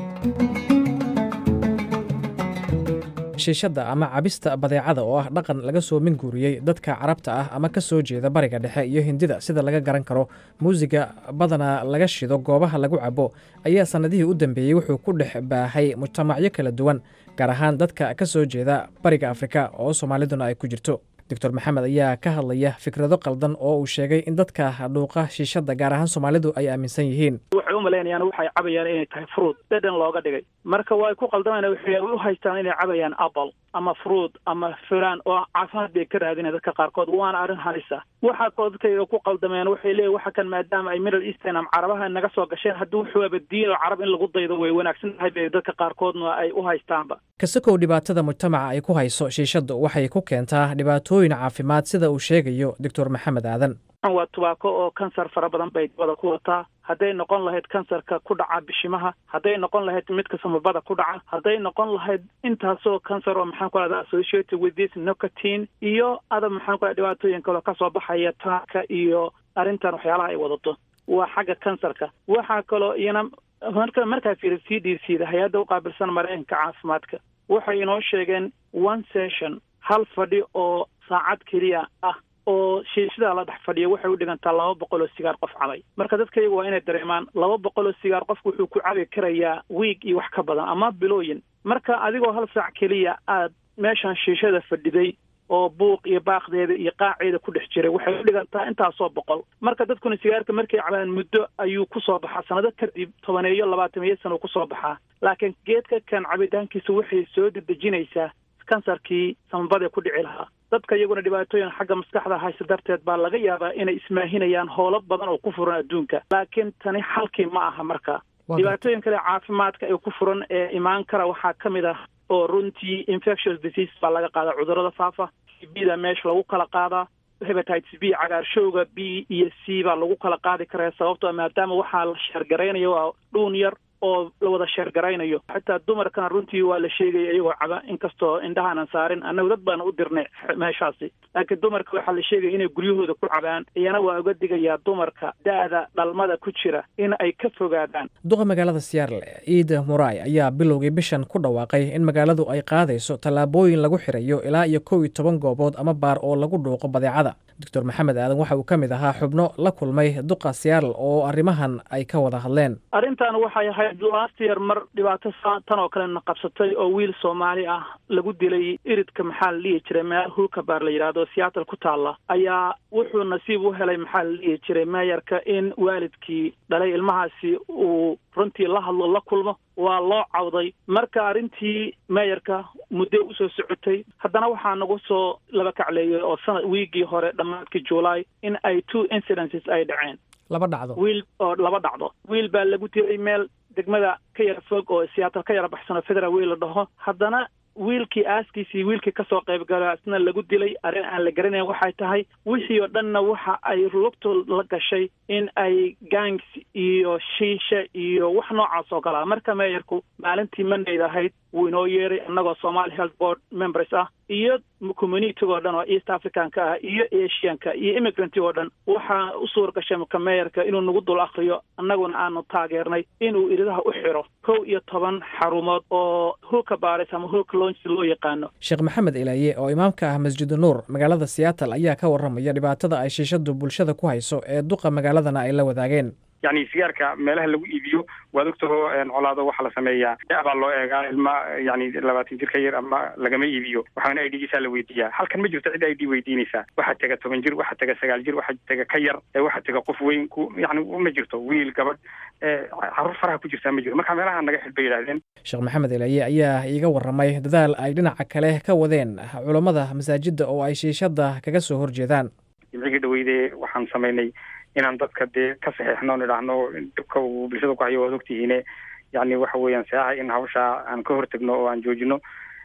shiishadda ama cabista badeecada oo ah dhaqan laga soo minguuriyey dadka carabta ah ama ka soo jeeda bariga dhexe iyo hindida sida laga garan karo muusiga badanaa laga shido goobaha lagu cabo ayaa sannadihii u dambeeyey wuxuu ku dhex baahay mujtamacyo kala duwan, gaar ahaan dadka ka soo jeeda bariga Afrika oo Soomaaliduna ay ku jirto. Dr. Maxamed ayaa ka hadlaya fikrado qaldan oo uu sheegay in dadka dhuuqa shiishadda gaar ahaan Soomaalidu ay aaminsan yihiin. waxay u maleynayaan waxay cabayaan inay tahay fruit dhadhan looga dhigay, marka way ku qaldamayaan waxay u haystaan inay cabayaan apple ama fruit ama firan oo caafimaad bay ka raadinayaan dadka qaarkood, waana arrin halisa. waxa dadkayga ku qaldamayaan waxay leeyihiin waxa kan maadaama ay Middle Eastern ama carabaha naga soo gasheen hadduu wuxuu badiin oo carab in lagu daydo way wanaagsan tahay bay dadka qaarkoodna ay u haystaanba. Kasakow dhibaatada mujtamaca ay ku hayso shiishaddu waxay ku keentaa dhibaatooyin caafimaad sida uu sheegayo Dr. Maxamed Aadan. waa tubaako oo kansar fara badan bay wada ku wataa, hadday noqon lahayd kansarka ku dhaca bishimaha, hadday noqon lahayd midka samabada ku dhaca, hadday noqon lahayd intaasoo kansar oo maxaan ku rahdaa associated with this nicotine iyo ada maxaan ku rahdaa dhibaatooyin kale ka soo baxaya taaka iyo arrintan waxyaalaha ay wadato waa xagga kansarka. waxaa kaloo iyana markaa fiiri CDC-da hay-adda u qaabilsan Mareykanka caafimaadka waxay inoo sheegeen 1 session hal fadhi oo saacad keliya ah oo shiishada la dhex fadhiyo waxay u dhigantaa 200 oo sigaar qof cabay. marka dadkaygu waa inay dareemaan 200 oo sigaar qofku wuxuu ku cabi karayaa week iyo wax ka badan ama bilooyin. marka adigoo hal saac keliya aad meeshan shiishada fadhiday oo buuq iyo baaqdeeda iyo qaaceeda ku dhex jiray waxay u dhigantaa intaasoo 100. marka dadkuna sigaarka markay cabaan muddo ayuu ku soo baxaa, sanado kadib 10 iyo 20 sano ku soo baxaa. laakiin geedka kan cabitaankiisa waxay soo dedejinaysaa kansarkii samabada ku dhici lahaa. dadka iyaguna dhibaatooyin xagga maskaxda haysta darteed baa laga yaabaa inay ismaahinayaan howlo badan oo ku furan adduunka, laakiin tani xalkii ma aha. marka dhibaatooyin kale caafimaadka ee ku furan ee imaan kara waxaa ka mid ah oo runtii infectious disease baa laga qaadaa, cudurrada faafa, TB-da meesha lagu kala qaadaa, hepatitis B cagaarshowga B iyo C baa lagu kala qaadi karaa sababtoo maadaama waxaa la sheergaraynayo waa dhuun yar oo la wada sheergaraynayo. xitaa dumarkana runtii waa la sheegaya iyagoo caba, inkastoo indhahaanan saarin annagu dad baana u dirnay meeshaasi, laakiin dumarka waxaa la sheegaya inay guryahooda ku cabaan. iyana waa uga digayaa dumarka da'da dhalmada ku jira in ay ka fogaadaan. duqa magaalada Seattle Ida Murray ayaa bilowgii bishan ku dhawaaqay in magaaladu ay qaadayso tallaabooyin lagu xirayo ilaa iyo 11 goobood ama baar oo lagu dhuuqo badeecada. Dr. Maxamed Aadan waxa uu ka mid ahaa xubno la kulmay duqa Seattle oo arrimahan ay ka wada hadleen. arrintan waxay ahayd last year mar dhibaato tan oo kale qabsatay oo wiil Soomaali ah lagu dilay iridka maxaa la dhihi jiray meel hulka baar la yiraahdo Seattle ku taala, ayaa wuxuu nasiib u helay maxaa la dhihi jiray mayorka in waalidkii dhalay ilmahaasi uu runtii la hadlo la kulmo. waa loo cawday. marka arrintii mayorka muddo u soo socotay, haddana waxaa nagu soo laba kacleeyay oo sanad wiigii hore dhammaadkii July in ay 2 incidences ay dhaceen. laba dhacdo wiil baa lagu dilay meel degmada ka yara fog oo Seattle ka yara baxsan oo Federal Way la dhaho. haddana wiilkii aaskiisii wiilkii ka soo qayb galay isna lagu dilay. arrin aan la garanayn waxay tahay wixii oo dhanna waxa ay lugto la gashay in ay gangs iyo shiisha iyo wax noocaas oo kala. marka mayorku maalintii Monday ahayd wuu inoo yeeray annagoo Somali Health Board members ah iyo community oo dhan oo East African-ka ah iyo Asian-ka iyo immigrant oo dhan waxaa u suur gashay mayorka inuu nagu dul akhriyo, annaguna aanu taageernay inuu iridaha u xiro 11 xarumood oo hulka baaris ama hulka launch loo yaqaano. Sheekh Maxamed Ilaaye oo imaamka ah Masjid Nuur magaalada Seattle ayaa ka warramaya dhibaatada ay shiishadu bulshada ku hayso ee duqa magaaladana ay la wadaageen. يعني سيارك مالها لو إيديو ودكتور علاضة وحلا سمية أبى الله إلما يعني لباتين تركير أما لجمع إيديو وحنا إيدي سال ويديا هل كان مجرد عدا إيدي ويديني سا واحد تجا تمنجر واحد تجا سجالجر واحد تجا كير واحد تجا قفوين يعني ومجرد ويل قبل عرف فرح كوجر سامجر ما كان مالها نجح البيت هذين. شيخ محمد العيا أيه يجور رميه دذال أيدنا عكله كوذين علماء مساجد أو أي شيء شدة كجسه هرجذان. يمكن دويدي وحن سميني inaan dadka dee ka saxeexno nidhaahno dhibka uu bulshada ku hayo waad ogtihiine yani waxa weeyaan saaca in hawsha aan ka hortagno oo aan joojino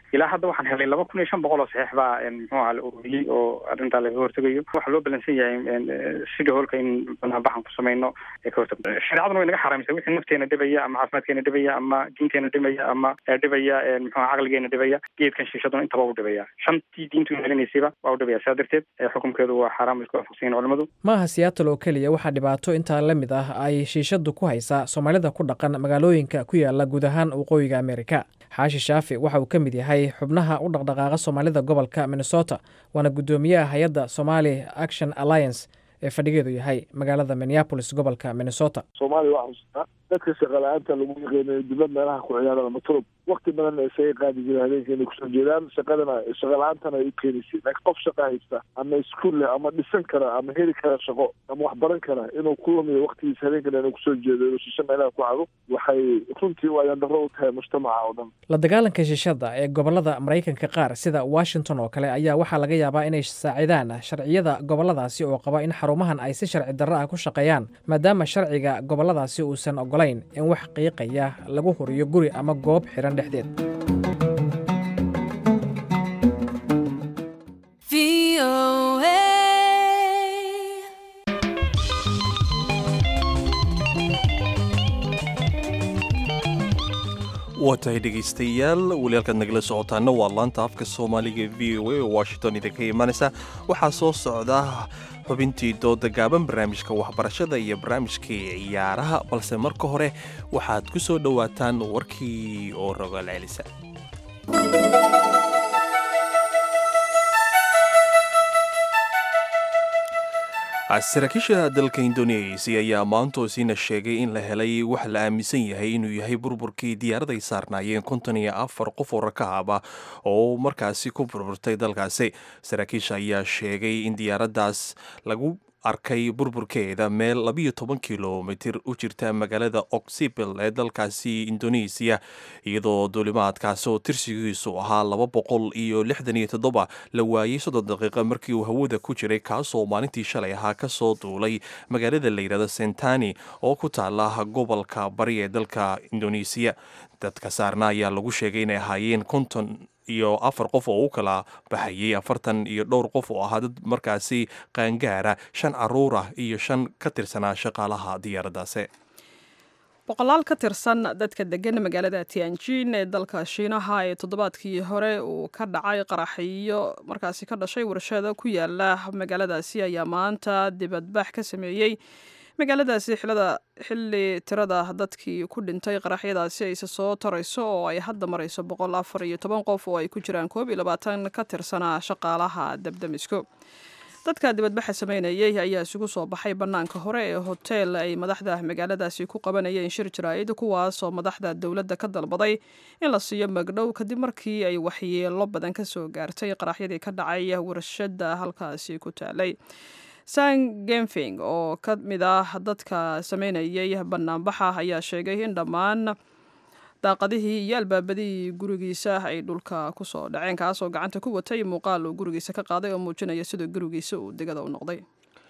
ilaa hadda waxaan helay 2,500 oo saxiix baa muxuu ahaa la ururiyey oo arrintaa laga hortegayo. waxaa loo balansan yahay sida hoolka in banaanbaxan ku samayno ee ka hortag shareecaduna way naga xaraamisay wixii nafteena dhibaya ama caafimaadkeena dhibaya ama diinteena dhibaya ama dhibaya muxuu ahaa caqligeena dhibaya geedkan shiishaduna intaba u dhibaya. shantii diintu ilaalinaysayba waa u dhibaya. saa darteed xukunkeedu waa xaraam isku waafaqsan culimadu. maaha Seattle oo keliya waxaa dhibaato intaa la mid ah ay shiishadu ku haysaa Soomaalida ku dhaqan magaalooyinka ku yaala guud ahaan waqooyiga Ameerika. Xaashi Shaafi waxa uu ka mid yahay xubnaha u dhaqdhaqaaqa Soomaalida gobolka Minnesota, waana gudoomiyaha hay'adda Somali Action Alliance ee fadhigeedu yahay magaalada Minneapolis gobolka Minnesota. Soomaaliya waa xusna dadka shaqalaanta lagu yaqaano dibad meelaha ku ciyaarada matrub waqti badan ay say qaadi jireen habeenkii inay kusoo jeedaan shaqalaantana ay u keenisay qof shaqa haysta ama iskuul leh ama dhisan kara ama heli kara shaqo ama wax baran kara inuu ku lumiyo waqtigiisa habeenkii inuu kusoo jeedo inuu shisha meelaha ku cado waxay runtii waa darro u tahay mujtamaca oo dhan. La dagaalanka shishada ee gobolada Mareykanka qaar sida Washington oo kale ayaa waxaa laga yaabaa inay saacidaan sharciyada goboladaasi oo qaba in xarumahan ay si sharci darro ah ku shaqeeyaan maadaama sharciga goboladaasi uusan ogolayn in wax qiiqaya lagu huriyo guri ama goob xiran dhexdeed. waatahay dhegaystayaal weli halkaad nagala socotaana waa laanta afka soomaaliga VOA oo Washington idinka imanaysa. waxaa soo socda xubintii dooda gaaban, barnaamijka waxbarashada iyo barnaamijkii ciyaaraha, balse marka hore waxaad ku soo dhowaataan warkii oo rogaal celisa. saraakiisha dalka Indonesia ayaa maanta siina sheegay in la helay wax la aaminsan yahay inuu yahay burburkii diyaarad ay saarnaayeen 54 qof oo rakaab ah oo markaasi ku burburtay dalkaasi. saraakiisha ayaa sheegay in diyaaraddaas lagu arkay burburkeeda meel 12 kilomitir u jirta magaalada Oksipil ee dalkaasi Indonesia, iyadoo duulimaadkaas oo tirsigiisu ahaa 267 la waayay 3 daqiiqo markii uu hawada ku jiray, kaasoo maalintii shalay ahaa ka soo duulay magaalada la yiraahdo Sentani oo ku taala gobolka bari ee dalka Indonesia. dadka saarna ayaa lagu sheegay inay ahaayeen 54 qof oo u kala baxayay 42 qof oo ahaa dad markaasi qaangaara, 5 caruur ah iyo 5 ka tirsanaa shaqaalaha diyaaraddaasi. boqolaal ka tirsan dadka degan magaalada Tianjin ee dalka Shiinaha ee toddobaadkii hore uu ka dhacay qaraxiyo markaasi ka dhashay warshada ku yaala magaaladaasi ayaa maanta dibadbax ka sameeyey magaaladaasi xilli tirada dadkii ku dhintay qaraxyadaasi ay soo tarayso oo ay hadda marayso 114 qof oo ay ku jiraan 22 ka tirsanaa shaqaalaha dabdamiska. dadka dibadbaxa sameynayay ayaa isugu soo baxay banaanka hore ee hotel ay madaxda magaaladaasi ku qabanayeen shir jaraa'id, kuwaas oo madaxda dowladda ka dalbaday in la siiyo magdhow kadib markii ay waxyeelo badan ka soo gaartay qaraxyadii ka dhacay warshada halkaasi ku taalay. Sang Genfing oo ka mid ah dadka sameynayay banaanbaxa ayaa sheegay in dhammaan daaqadihii iyo albaabadii gurigiisa ay dhulka ku soo dhaceen, kaasoo gacanta ku watay muuqaal uu gurigiisa ka qaaday oo muujinaya sida gurigiisa uu degada u noqday.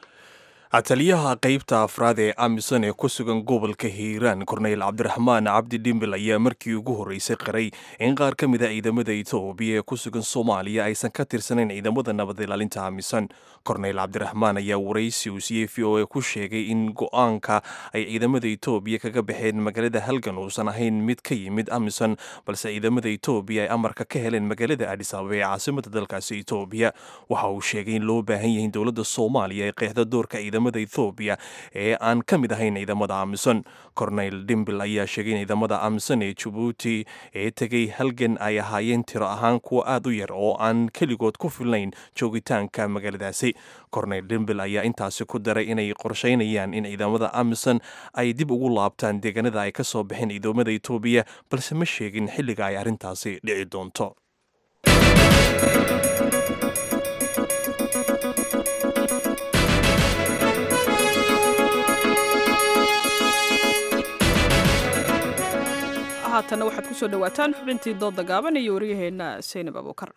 taliyaha qaybta afraad ee Amisom ee ku sugan gobolka Hiiraan, Korneyl Cabdiraxmaan Cabdi Dhimbil ayaa markii ugu horeysay qiray in qaar ka mid ah ciidamada Itoobiya ee ku sugan Soomaaliya aysan ka tirsanayn ciidamada nabad ilaalinta Amisom. Korneyl Cabdiraxmaan ayaa wareysi uu siiyey VOA ku sheegay in go'aanka ay ciidamada Itoobiya kaga baxeen magaalada Halgan uusan ahayn mid ka yimid Amisom, balse ciidamada Itoobiya ay amarka ka heleen magaalada Addis Ababa ee caasimadda dalkaasi Itoobiya. waxa uu sheegay in loo baahan yahay in dowladda Soomaaliya ay qeexdo doorka Ethiopia ee aan ka mid ahayn ciidamada Amisom. Korneyl Dhimbil ayaa sheegay in ciidamada Amisom ee Djibouti ee tegay Halgan ay ahaayeen tiro ahaan kuwa aad u yar oo aan keligood ku filnayn joogitaanka magaaladaasi. Korneyl Dhimbil ayaa intaasi ku daray inay qorsheynayaan in ciidamada Amisom ay dib ugu laabtaan deegaanada ay ka soo baxeen ciidamada Ethiopia, balse ma sheegin xilliga ay arrintaasi dhici doonto. haatana waxaad ku soo dhawaataan xubintii dooda gaaban iyo waryaheena Seynab Abuukar.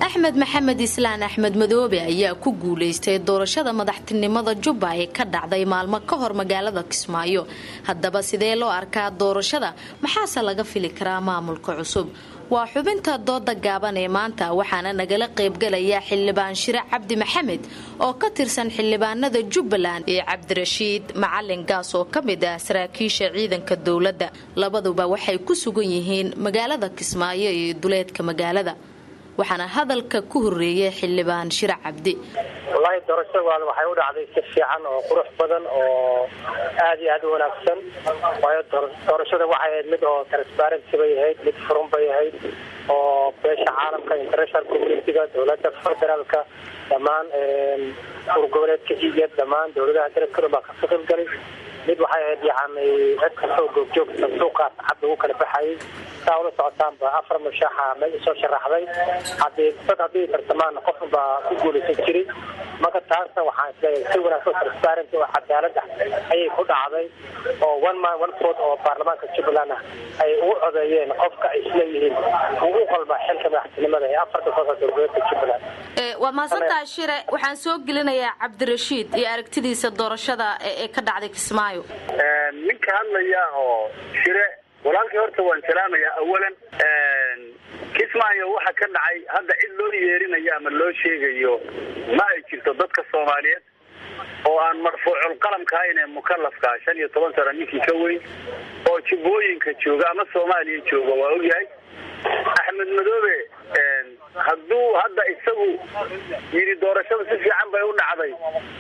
axmed maxamed islaan axmed madoobe ayaa ku guulaystay doorashada madaxtinimada jubba ee ka dhacday maalmo ka hor magaalada Kismaayo. Haddaba sidee loo arkaa doorashada, maxaase laga fili karaa maamulka cusub? waa xubinta dooda gaaban ee maanta, waxaana nagala qaybgalaya xildhibaan Shire Cabdi Maxamed oo ka tirsan xildhibaanada Jubbaland iyo Cabdirashiid Macalin Gaas oo ka mid ah saraakiisha ciidanka dawladda. Labaduba waxay ku sugan yihiin magaalada Kismaayo iyo duleedka magaalada. waxaana hadalka ku horeeyay xildhibaan Shire Cabdi. wallahi doorashada waxay u dhacday si fiican oo qurux badan oo aad iyo aad u wanaagsan. waayo doorashada waxay ahayd mid oo transparency bay ahayd, mid furan bay ahayd oo beesha caalamka, international community-ga, dowladda federaalka, dhammaan urgoboleedka iyo dhammaan dowladaha dalka baa ka qaybgalay. mid waxay ahayd yani cid kastoo goobjoogta suuqaas cad ugu kala baxayay. saa ula socotaanba 4 mushaaxa meel soo sharaxday haddii tartamaan qof baa ku guulaysan jiray. marka taasna waxaan isleeyahay si wanaagsan transparent oo cadaalad ah ayay ku dhacday oo one man one vote oo baarlamaanka Jubbaland ay u codeeyeen qofka ay isleeyihiin uu qalba xilka madaxtinimada ee 4 qof oo dowladda Jubbaland. waa maasantaa Shire, waxaan soo gelinayaa Cabdirashiid iyo aragtidiisa doorashada ee ka dhacday Kismaayo. ninka hadlaya oo Shire walaalkii horta waan salaamayaa awalan. Kismaayo waxa ka dhacay hadda cid loo yeerinayo ama loo sheegayo ma ay jirto dadka Soomaaliyeed oo aan marfuucul qalamka ahayn ee mukallafka 15 sano ninkii ka weyn oo Jubbooyinka jooga ama Soomaaliya jooga waa ogyahay. Axmed Madoobe hadduu hadda isagu yiri doorashada si fiican bay u dhacday,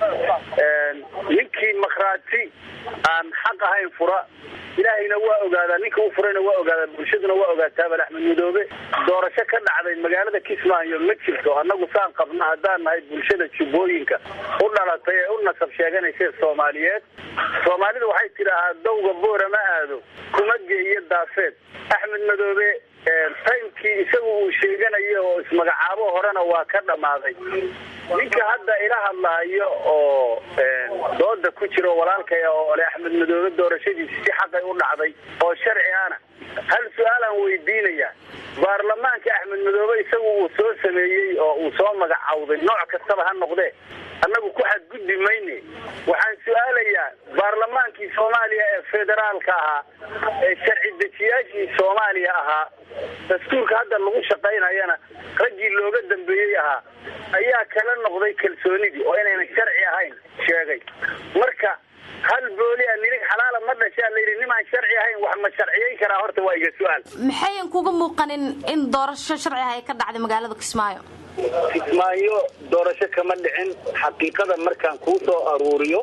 ninkii makhraati aan xaq ahayn fura ilaahayna waa ogaadaa, ninka uu furayna waa ogaadaa, bulshaduna waa ogaataa. Axmed Madoobe doorasho ka dhacday magaalada Kismaayo ma jirto. annagu saan qabna haddaan nahay bulshada Jubbooyinka u dhalatay ee u nasab sheeganaysa Soomaaliyeed. Soomaalida waxay tidhaahaa dawga boora ma aado kuma geeyo daafeed. Axmed Madoobe taymkii isagu uu sheeganayo oo ismagacaabo horena waa ka dhamaaday. ninka hadda ila hadlayo oo dooda ku jiro walaalkay oo Axmed Madoobe doorashadiisa si xaq ay u dhacday oo sharci ah. hal su'aal aan weydiinaya, baarlamaanka Axmed Madoobe isagu uu soo sameeyay oo uu soo magacaawday nooc kastaba ha noqdee annagu ku xadgudbi mayne. waxaan su'aalayaa baarlamaankii Soomaaliya ee federaalka ahaa ee sharci dejiyaashii Soomaaliya ahaa dastuurka hadda lagu shaqaynayana ragii looga dambeeyay ahaa ayaa kala noqday kalsoonidii oo inayna sharci ahayn sheegay. marka hal booli aan nirig xalaal ma dhashay la yiri nimaan sharci ahayn wax ma sharciyeyn karaa? horta waa iga su'aal. maxay kuga muuqanin in doorasho sharci ah ay ka dhacday magaalada Kismaayo? Kismaayo doorasho kama dhicin. xaqiiqada markaan ku soo aruuriyo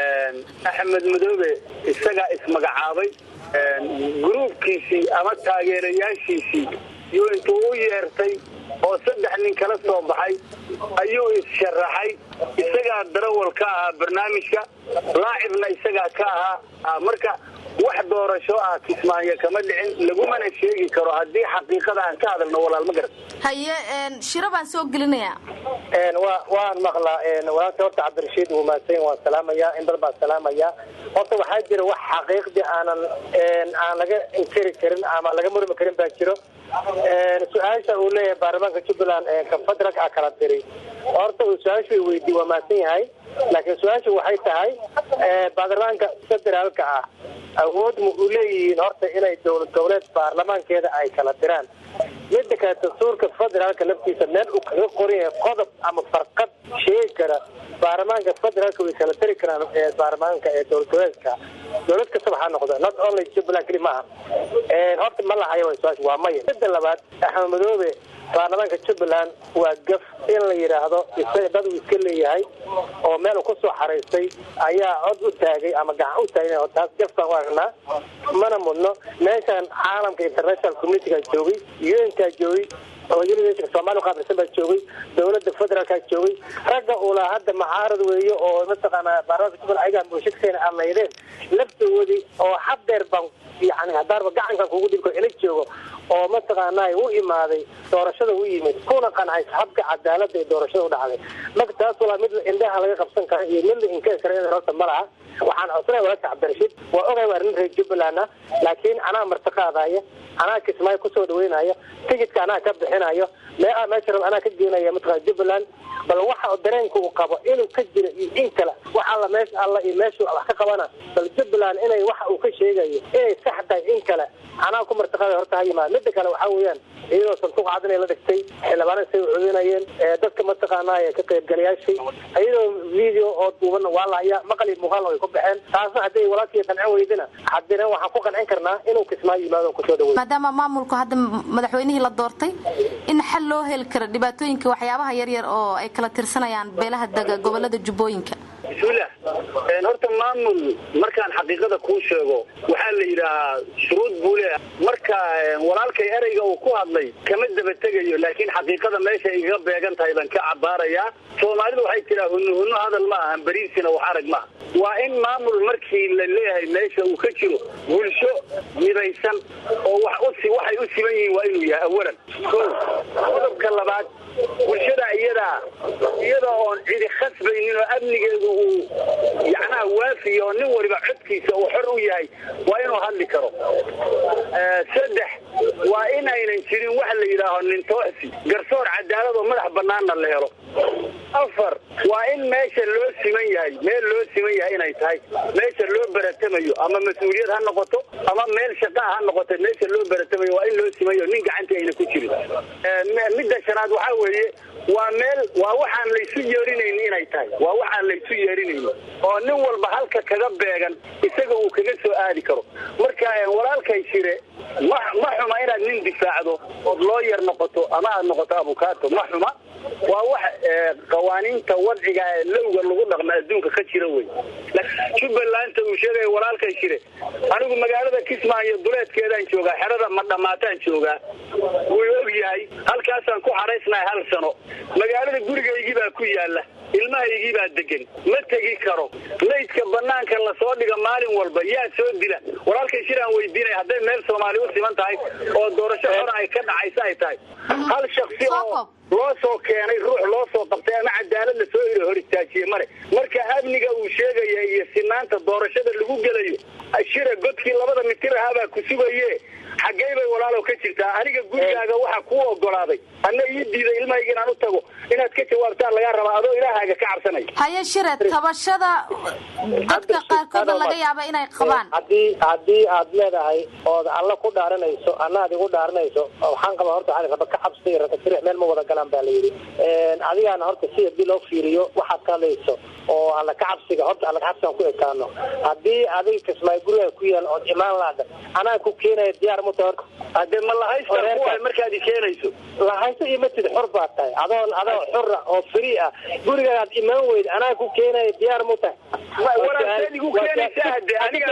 Axmed Madoobe isaga ismagacaabay gruubkiisii ama taageerayaashiisii iyo intuu u yeertay oo 3 nin kala soo baxay ayuu is-sharaxay. isagaa darawal ka ahaa barnaamijka, laacibna isagaa ka ahaa. marka wax doorasho ah Kismaayo kama dhicin, lagumana sheegi karo haddii xaqiiqada aan ka hadalno walaal ma garan. haye Shire baan soo gelinayaa. waan maqlaa walaalka horta Cabdirashiid uu maasay waan salaamayaa, in dad baan salaamayaa. horta waxaa jira wax xaqiiqdii aan laga inkiri karin ama laga murmi karin baa jiro. su'aasha uu leeyahay baarlamaanka Jubbaland ka federaalka kala diray, horta uu su'aashu weydiiyay waa maasan yahay, laakiin su'aashu waxay tahay baarlamaanka federaalka ah awood ma u leeyihiin horta inay dowlad goboleed baarlamaankeeda ay kala diraan? midda kale dastuurka federaalka laftiisa meel uu kaga qoran yahay qodob ama farqad sheegi kara baarlamaanka federaalka way kala tiri karaan baarlamaanka ee dowlad goboleedka. dowlad kasta waxaa noqda not only Jubbaland keli maaha. horta ma lahayo su'aashu waa maya. midda labaad, Axmed Madoobe baarlamaanka Jubbaland waa gaf in la yiraahdo isaga dad uu iska leeyahay oo meel uu ku soo xareystay ayaa cod u taagay ama gacan u taagay oo taas gaftan u aragnaa. mana mudno meeshan caalamka international community-ga joogay, UN-ka joogay, oo University Soomaaliya qaabsan baa joogay, dowladda federaalka joogay. ragga uu la hadda macaarad weeyo oo mataqaana baarlamaanka Jubbaland ayaga bulshadkeena aan leeyahay laftoodii oo xadeer baan yani hadarba gacankan kugu dhibko ila joogo oo mataqaanaa u imaaday doorashada u yimid kuna qancay habka cadaaladda ee doorashada u dhacday. marka taas waa mid indhaha laga qabsan karo iyo mid inkeen kara in horta malaha. waxaan codsanay walaalka Cabdirashiid waa ogay waa nin reer Jubbaland laakiin anaa martaqaadaya, anaa Kismaayo ku soo dhaweynaya, tigidka anaa ka bixin bixinayo meesha rab anaa ka geenaya mataqaana Jubbaland bal waxa dareenka uu qabo inuu ka jiro in kale waxa la meesha alla iyo meesha wax ka qabana bal Jubbaland inay waxa uu ka sheegayo inay sax tahay in kale anaa ku martaqada horta hayma mid kale waxa weeyaan iyadoo santuuq cad inay la dhigtay xildhibaanada say u codinayeen dadka mataqaanaa ee ka qaybgalayaashay iyadoo video oo duuban waa la ayaa maqal iyo muuqaal ay ku baxeen taasna haday walaalkii qancin weydina haddana waxaan ku qancin karnaa inuu Kismaayo yimaado ku soo dhaweeyo maadaama maamulku hadda madaxweynihii la doortay in xal loo heli karo dhibaatooyinka waxyaabaha yar yar oo ay kala tirsanayaan beelaha daga gobolada Jubbooyinka bismillah horta maamul markaan xaqiiqada ku sheego waxa la yiraahdaa shuruud buule marka walaalkay erayga uu ku hadlay kama daba tagayo laakiin xaqiiqada meesha iga beegan tahay baan ka cabaaraya Soomaalidu waxay tiraahdaan hunno hadal ma ahan bariisina wax arag ma waa in maamul markii la leeyahay meesha uu ka jiro bulsho midaysan oo waxay u siman yihiin waa inuu yahay awalan qodobka labaad bulshada iyada oo cidi khasbaynin oo amnigeedu uu yacnaha waafiyo nin waliba codkiisa uu xor u yahay waa inuu hadli karo saddex waa in aynan jirin wax la yidhaaho nin toosi garsoor cadaalad oo madax banaanna la helo afar waa in meesha loo siman yahay meel loo siman yahay inay tahay meesha loo baratamayo ama mas-uuliyad ha noqoto ama meel shaqa ha noqoto meesha loo baratamayo waa in loo simayo nin gacanta ayna ku jirin midda shanaad waxaa weeye waa waxaan laysu yeerinayn inay tahay waa waxaan laysu yeerinayn oo nin walba halka kaga beegan isaga uu kaga soo aadi karo marka walaalkay shire ma xuma inaad nin difaacdo oo loo yar noqoto ama aad noqoto abukaato ma xuma waa wax qawaaniinta wadciga ee lowga lagu dhaqmo adduunka ka jira wey Jubbaland uu sheegay walaalkay shire anigu magaalada Kismaayo duleedkeedaan joogaa xerada ma dhamaataan joogaa wuu og yahay halkaasaan ku xareysnahay hal sano magaalada gurigaygii baa ku yaala ilmahaygii baa degan ma tegi karo meydka banaanka la soo dhiga maalin walba yaa soo dila walaalkay shiraan weydiinay hadday meel Soomaali u siman tahay oo doorasho hore ay ka dhacaysa ay tahay hal shakhsi oo loo soo keenay ruux loo soo qabtay ama cadaalad la soo hor istaajiyay marka amniga uu sheegaya iyo sinaanta doorashada lagu gelayo ashira godkii 2 mitir ahaa ku sugaye xagee bay walaalo ka jirtaa aniga gurigaaga waxa ku ogolaaday anna ii diiday ilmahayga inaan u tago inaad ka jawaabtaan laga rabaa adoo ilaahaga ka cabsanay haye shire tabashada dadka qaarkood laga yaabo inay qabaan hadii aad leedahay oo alla ku dhaaranayso anaad igu dhaaranayso waxaan qabaa horta adiga ka cabsay rakatir meel ma wada galaan baa la yiri adigana horta si hadii loo fiiriyo waxa ka leeyso oo alla ka cabsiga horta alla ka cabsan ku ekaano hadii adiga Kismaayo guriga ku yaal oo imaan laada anaa ku keenay diyaar motor hadii ma la haysto markaad keenayso la haysto iyo mid xor baa tahay adoo xor oo free ah guriga aad imaan weyd anaa ku keenay diyaar motor waraadigu keenaysa aniga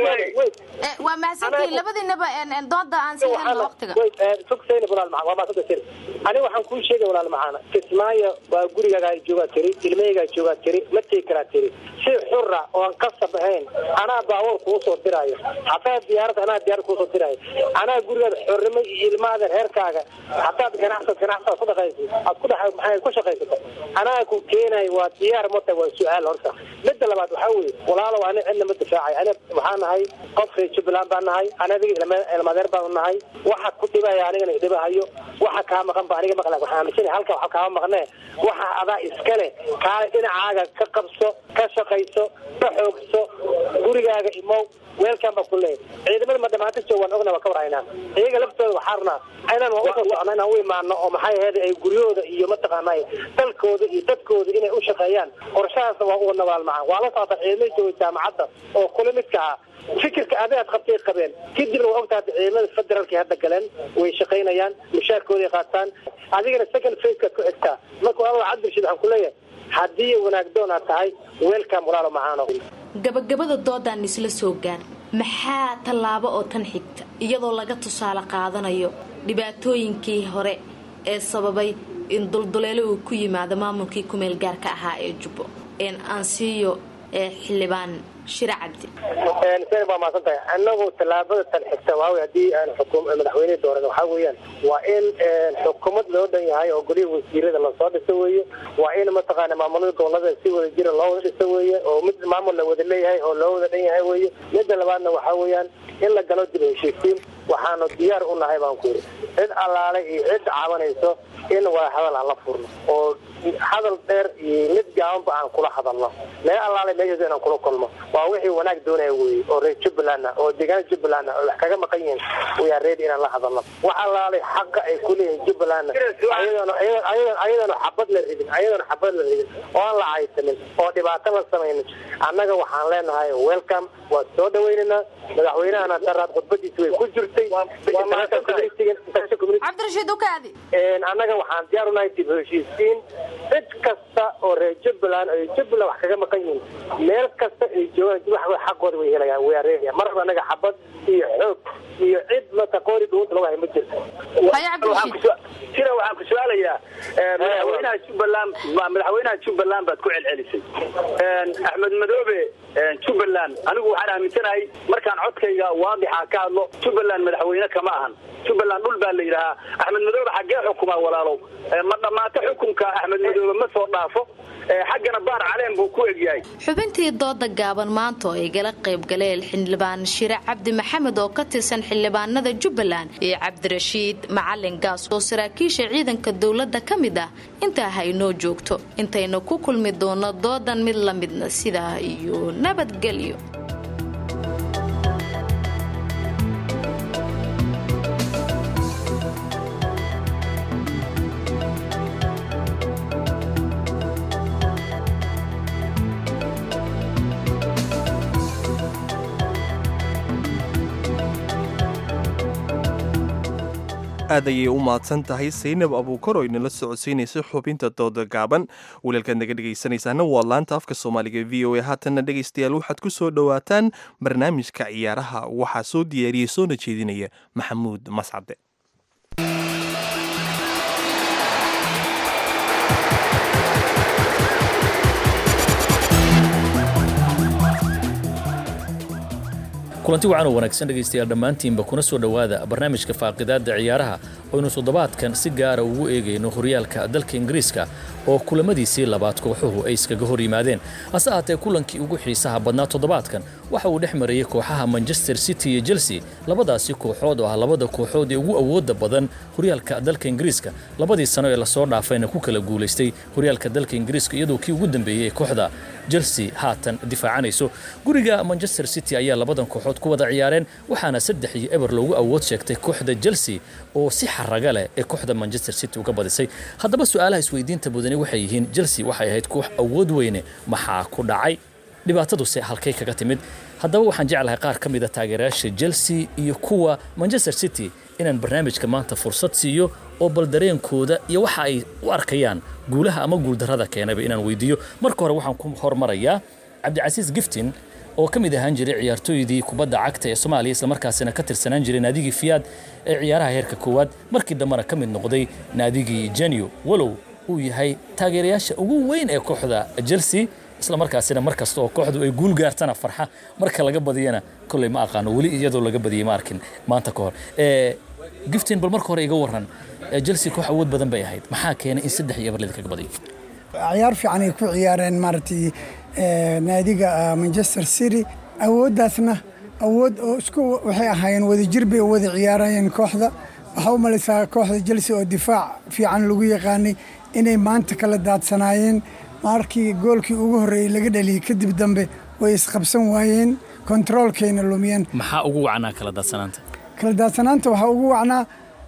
waa mahadsantii labadinaba doonda aan sii helno waqtiga sugsayna walaal macaan waa ma soo tir aniga waxaan ku sheegay walaal macaan Kismaayo waa guriga ay jooga tiri ilmeyga jooga tiri ma tii kara tiri si xurra oo aan qasab ahayn anaa baawar ku soo diraayo hataa diyaarad anaa diyaar ku soo diraayo anaa guriga xorrimo ilmaada heerkaaga hataa ganacsiga ku dhaqaysi aad ku dhaxay maxay ku shaqaysato anaa ku keenay waa diyaar mota waa su'aal horta midda labaad waxa weeye walaalo ana cidna ma difaacay ana waxaan ahay qof Jubbaland baan nahay anaadiga ilmadeer baan nahay waxa ku dhibaya anigana dhibahayo waxa ka maqan baa aniga maqlay waxa aaminsan halka waxa ka maqnaa waxa adaa iskale ka dhinacaaga ka qabso ka shaqayso ka xoogso gurigaaga imow weelkan ba kulay ciidamada ma dhamaatay joogan ogna waa ka waraynaa iyaga laftooda waxaarna aynan u soo soconayna u imaano oo maxay ahayd ay guryooda iyo mataqaanay dalkooda iyo dadkooda inay u shaqeeyaan qorshahaas waa u nabaal macaan waa la socda ciidamada jooga jaamacadda oo kula midka ah fikirka aad qabtay qabeen kadib waa ogtahay ciidamada federaalka hadda galeen way shaqeynayaan mushaarkooda qaataan adigana second phase ka ku xigta marka waa cabdirshid waxaan ku leeyahay haddii wanaag doon aad tahay weelkan walaalo macaano gabagabada doodaan isla soo gaar maxaa tallaabo oo tan xigta iyadoo laga tusaale qaadanayo dhibaatooyinkii hore ee sababay in dulduleelo uu ku yimaado maamulkii ku meel gaarka ahaa ee Jubbo aan siiyo xildhibaan shir cabdi seen baa ma santahay annagu talaabada tan xigta waa hadii aan xukuumad madaxweyne dooran waxa weeyaan waa in xukuumad loo dhan yahay oo goliga wasiirada la soo dhiso weeye waa in mataqaana maamulada gobolada si wada jira loo wada dhiso weeye oo mid maamul la wada leeyahay oo loo wada dhan yahay weeye midda labaadna waxa weeyaan in la galo dib u heshiisiin waxaanu diyaar u nahay baan ku yidhi cid allaale iyo cid cabanayso in wada hadal aan la furno oo hadal dheer iyo mid gaabanba aan kula hadalno meel allaale meeshaas inaan kula kulmo waa wixii wanaag doonaya weeye oo reer jubbaland oo deegaan jubbaland oo wax kaga maqan yihiin wiyaa reedi inaan la hadalno wax allaale xaqa ay ku leeyihiin jubbaland ayadana xabad la ridin oo aan la haysanin oo dhibaato la samaynin annaga waxaan leenahay welcome waa soo dhaweynayna madaxweynahana daraad khudbadiisa way ku jirtay cabdirashiid ukaadi annaga waxaan diyaar u nahay dib heshiisiin cid kasta oo reer jubbaland ay jubbaland wax kaga maqan yihiin meel kasta ay joogaan xaqooda way helayaan way areegayaan marba annaga xabad iyo xoog iyo cid mataqooni dhuunta lagu hay ma jirto waxaan ku su-aalayaa madaxweynaha jubbaland baad ku celcelisay axmed madoobe jubbaland anigu waxaan aaminsanahay markaan codkayga waadixa ka hadlo jubbaland madaxweyne kama ahan jubbaland dhul baa la yidhaahaa axmed madoobe xaggee xukumaa walaalow ma dhammaato xukunka axmed madoobe ma soo dhaafo xaggana baar caleen buu ku egyahay xubintii dooda gaaban maanta oo ay gala qayb galeen xildhibaan shire cabdi maxamed oo ka tirsan xildhibaanada jubbaland iyo cabdirashiid macalin gaas oo saraakiisha ciidanka dowladda ka mid ah intaa haynoo joogto intayna ku kulmi doono doodan mid la midna sidaa iyo nabadgelyo aad ayay u mahadsan tahay saynab abuukar oo inala socodsiinaysay xubinta dooda gaaban wiilalkaad naga dhegaysanaysaana waa laanta afka soomaaliga v o a haatanna dhegaystayaal waxaad ku soo dhowaataan barnaamijka ciyaaraha waxaa soo diyaariyey soona jeedinaya maxamuud mascade kulanti wacan oo wanaagsan dhegaystayaal dhammaantiinba kuna soo dhowaada barnaamijka faaqidaadda ciyaaraha oynu toddobaadkan si gaara ugu eegayno horyaalka dalka ingiriiska oo kulamadiisii labaad kooxuhu ay iskaga hor yimaadeen hase ahaatee kulankii ugu xiisaha badnaa toddobaadkan waxa uu dhex marayay kooxaha manchester city iyo chelsea labadaasi kooxood oo ah labada kooxood ee ugu awoodda badan horyaalka dalka ingiriiska labadii sano ee lasoo dhaafayna ku kala guulaystay horyaalka dalka ingiriiska iyadoo kii ugu dambeeyey ee kooxda chelsea haatan difaacanayso guriga manchester city ayaa labadan kooxood ku wada ciyaareen waxaana 3-0 loogu awood sheegtay kooxda Chelsea oo si xaraga leh ee kooxda Manchester City uga badisay haddaba su'aalaha isweydiinta mudane waxay yihiin Chelsea waxay ahayd koox awood weyne maxaa ku dhacay dhibaatadu se halkay kaga timid haddaba waxaan jeclahay qaar ka mid ah taageerayaasha Chelsea iyo kuwa Manchester City inaan barnaamijka maanta fursad siiyo oo bal dareenkooda iyo waxa ay u arkayaan guulaha ama guuldarrada keenayba inaan weydiiyo marka hore waxaan ku hormarayaa Cabdicasiis Giftin oo ka mid ahaan jiray ciyaartooydii kubadda cagta ee Soomaaliya isla markaasina ka tirsanaan jiray naadigii Fiyaad ee ciyaaraha heerka koowaad markii dambana ka mid noqday naadigii Genio walow uu yahay taageerayaasha ugu weyn ee kooxda Chelsea isla markaasina markasta oo kooxdu ay guul gaartana farxa marka laga badiyana kulay ma aqaano wali iyadoo laga badiyay ma arkin maanta ka hor Giftin bal marka hore iga waran Chelsea koox awood badan bay ahayd maxaa keenay in 3-0 kaga badiyo ciyaar fiican ay ku ciyaareen martii naadiga Manchester City awooddaasna awood oo isku waxay ahaayeen wada jir bay wada ciyaarayeen kooxda waxa u malaysaa kooxda Chelsea oo difaac fiican lagu yaqaanay inay maanta kala daadsanaayeen markii goolkii ugu horeeyay laga dhaliyay kadib dambe way isqabsan waayeen controlkeena lumiyeen maxaa ugu wacnaa kala daadsanaanta waxa ugu wacnaa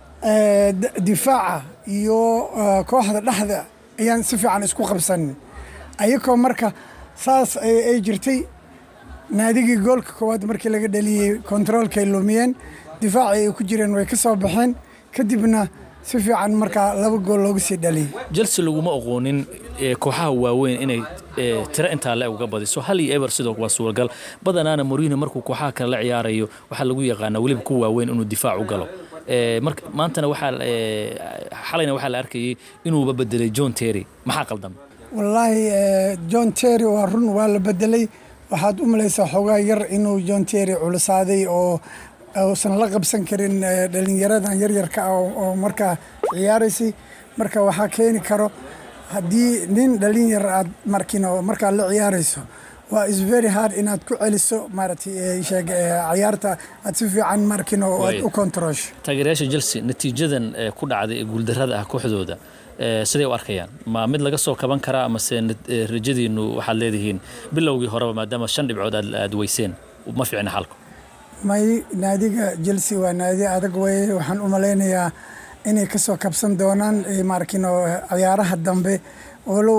difaaca iyo kooxda dhexda ayaan si fiican isku qabsan ayagoo marka saas ay jirtay naadigii goolka koowaad markii laga dhaliyay controlkay lumiyeen difaacii ay ku jireen way ka soo baxeen kadibna si fiican marka 2 gool loogu sii dhaliyay Chelsea laguma aqoonin kooxaha waaweyn inay tira inta la uga badiso hal iyo ever sidoo waa suuragal badanaana Mourinho markuu kooxaha kale la ciyaarayo waxa lagu yaqaan waliba ku waaweyn inuu difaac u galo marka maantana waxa xalayna waxa la arkayay inuu bedelay John Terry maxaa qaldan wallahi John Terry waa run waa la bedelay waxaad u malaysaa xogaa yar inuu John Terry culusaaday oo uusan la qabsan karin dhalinyaradan yaryarka oo marka ciyaaraysay marka waxa keeni karo haddii nin dhalinyar aad marka la ciyaarayso waa is very hard inaad ku celiso maaragtay ciyaarta aad si fiican markin oo aad u controlsho. taageerayaasha Chelsea natiijadan ku dhacday ee guuldarrada ah kooxdooda sidee u arkayaan ma mid laga soo kaban karaa ama se rajadiinu waxaad leedihiin bilowgii horeba maadaama 5 dhibcood aad weyseen ma fiicna xalku may naadiga Chelsea waa naadi adag weeye waxaan u maleynayaa inay ka soo kabsan doonaan markin oo ciyaaraha dambe ولو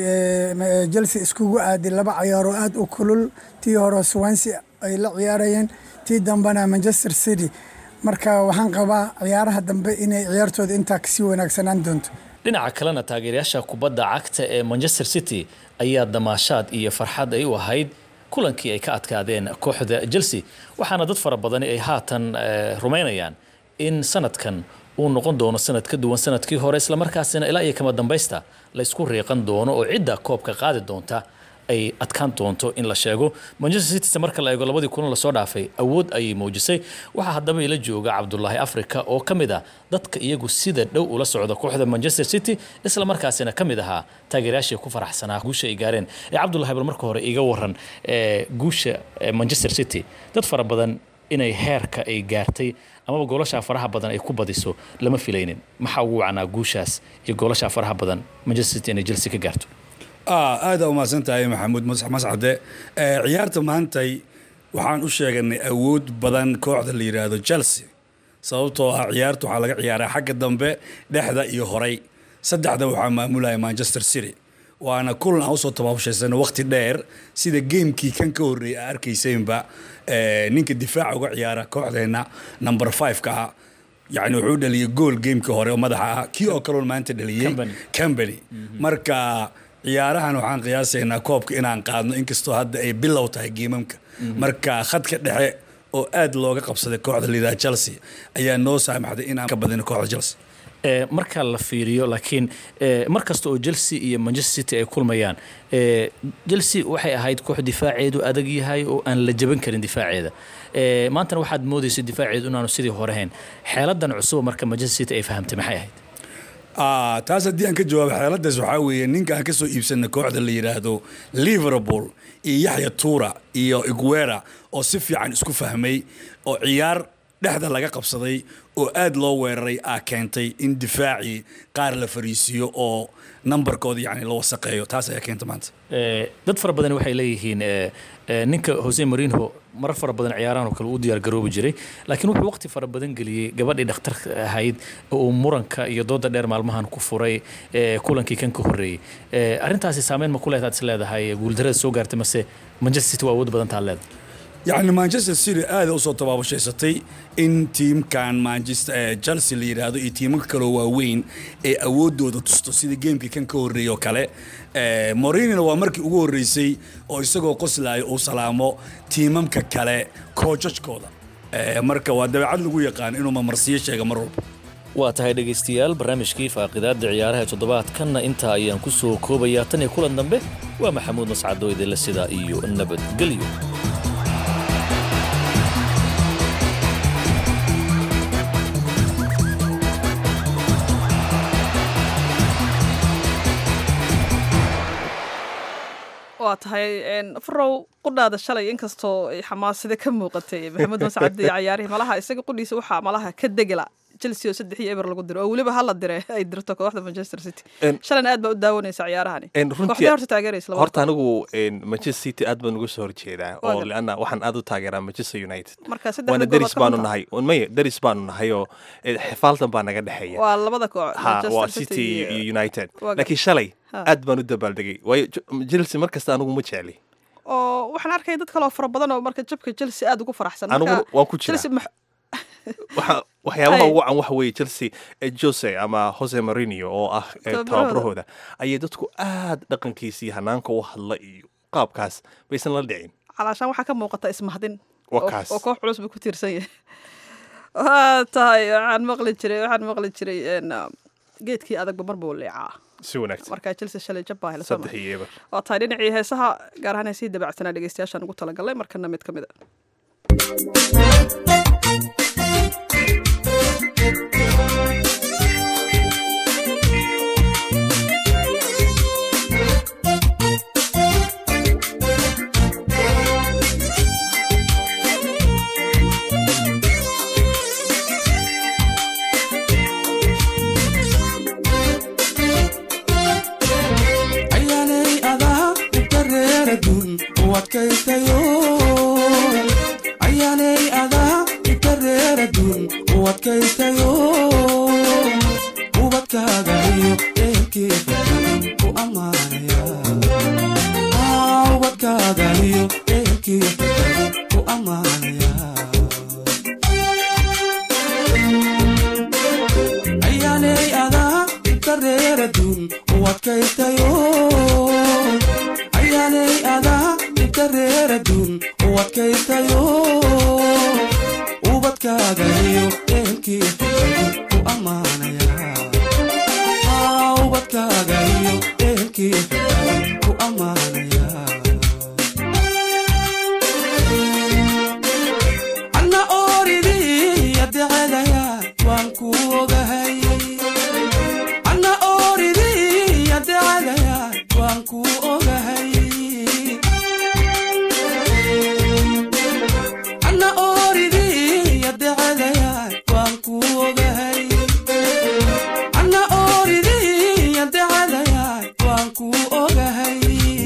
جلسة اسكوغو عادي لبا عيارو آد وكلول تي هورو سوانسي أي لا عيارين تي دنبنا مانشستر سيتي marka waxaan qabaa ciyaaraha dambe inay ciyaartooda inta ka sii wanaagsanaan doonto. dhinaca kalena taageerayaasha kubadda cagta ee Manchester City ayaa damaashaad iyo farxad ay u ahayd kulankii ay ka adkaadeen kooxda Chelsea waxaana dad fara badan ay haatan rumaynayaan in sanadkan uu noqon doono sanad ka duwan sanadkii hore isla markaasina ilaa iyo kama dambaysta la isku reeqan doono oo cidda koobka qaadi doonta ay adkaan doonto in la sheego. Manchester City marka la eego labadii kulan la soo dhaafay awood ay muujisay waxa haddaba ila jooga Cabdullaahi Afrika oo kamid ah dadka iyagu sida dhow ula socda kooxda Manchester City isla markaasina kamid aha taageerayaasha ku faraxsanaa guusha ay gaareen. Cabdullaahi bal marka hore iga waran guusha Manchester City dad fara badan inay heerka ay gaartay ama goolasha faraha badan ay ku badiso lama filaynin maxaa ugu wacnaa guushaas iyo goolasha faraha badan Manchester City inay Chelsea ka gaarto aada u maasantahay maxamuud mascade ciyaarta maantay waxaan u sheeganay awood badan kooxda la yiraahdo Chelsea sababtoo ah ciyaartu waxa laga ciyaaray xagga dambe dhexda iyo horay saddexda waxa maamulaya Manchester City waana kulan aan soo tabaabashaysan waqti dheer sida gamekii kan ka horeeyay arkayseenba ninka difaaca uga ciyaara kooxdeena number 5 ka يعني wuxuu dhaliyay goal gameka hore oo madaxa kii oo kale maanta dhaliyay Company marka ciyaarahan waxaan qiyaasaynaa koobka inaan qaadno inkastoo hadda ay bilow tahay geemamka marka khadka dhexe oo aad looga qabsaday kooxda liidaha Chelsea ayaa noo saamaxday inaan ka badino kooxda Chelsea marka la fiiriyo laakiin markasta oo Chelsea iyo Manchester City ay kulmayaan Chelsea waxay ahayd koox difaaceedu adag yahay oo aan la jaban karin difaaceeda maanta waxaad moodaysaa difaaceedu inaanu sidii hore ahayn xeeladan cusub marka Manchester City ay fahamtay maxay ahayd taas haddii aan ka jawaabo xeeladaas waxaa weeye ninka aan ka soo iibsanay kooxda la yiraahdo Liverpool iyo Yahya Toure iyo Aguero oo si fiican isku fahmay oo ciyaar dhexda laga qabsaday oo aad loo weeraray keentay in difaaci qaar la fariisiyo oo numberkooda yani loo wasaqeeyo taas ayaa keentay maanta dad fara badan waxay leeyihiin ninka Jose Mourinho mar fara badan ciyaaraan oo kale u diyaar garoobi jiray laakiin wuxuu waqti fara badan galiyay gabadhii dhakhtar ahayd oo muranka iyo dooda dheer maalmahan ku furay kulankii kan ka horeeyay arintaasi saameyn ma ku leedahay guuldarada soo gaartay mase Manchester City waa awood badan taa leedahay يعني مانشستر سيتي aad u soo tabaabashaysatay in teamkan Manchester Chelsea la yiraahdo iyo teamka kale waaweyn ee awoodooda tusto sida gamekii kan ka horeeyo kale Mourinho waa markii ugu horeysay oo isagoo qoslayo oo salaamo teamamka kale coachkooda marka waa dabeecad lagu yaqaan inuu marsiyo sheega mar walba waa tahay dhageystayaal barnaamijkii faaqidaada ciyaaraha toddobaadkan inta ayaan ku soo koobayaa tan iyo kulan dambe waa Maxamuud Mascad oo idin la sida iyo nabadgelyo waa tahay farow qudhaada shalay inkastoo ay xamaasada ka muuqatay Maxamuud Mascad iyo ciyaarihii malaha isaga qudhiisa waxa malaha ka degla Chelsea oo 3-0 lagu diro oo waliba hal la diray ay dirto kooxda Manchester City shalan aad ba u daawanaysa ciyaarahani kooxda horta taageeraysa horta anigu Manchester City aad baan ugu soo horjeedaa oo laana waxaan aad u taageeraa Manchester United wana daris baanu nahay oo xifaaltan baa naga dhaxeeya waa labada koox Manchester City iyo United laakiin shalay aad baan u dabaaldegay way Chelsea markasta anigu ma jeceli oo waxaan arkay dad kale oo fara badan oo marka jabka Chelsea aad ugu faraxsan anigu waan ku jiraa waxyaabaha ugu can waxa weeye Chelsea Jose ama Jose Mourinho oo ah tababarahooda ayay dadku aad dhaqankiisii hanaanka u hadla iyo qaabkaas baysan la dhicin calaashan waxa ka muuqata ismahdin oo koox culus buu ku tiirsan yahay tahay waxaan maqli jiray geedkii adag mar buu leecaa si wanaagsan marka Chelsea shalay jabay la soo waa tahay dhinacii heesaha gaar ahaan si dabacsanaa dhageystayaashan ugu talagalay markana mid kamid ah adkaytayo ayaanay adaa inta reer adduun u adkaytayo ubadkaaga iyo ehelkii xigay ku ammaanaya ubadkaaga iyo ehelkii xigay ku ammaanaya anna ooridii adecadaya waan ku ogahay anna ooridii adecadaya waan ku ogahay anna ooridii adecadaya waan ku ogahay anna ooridii adecadaya waan ku ogahay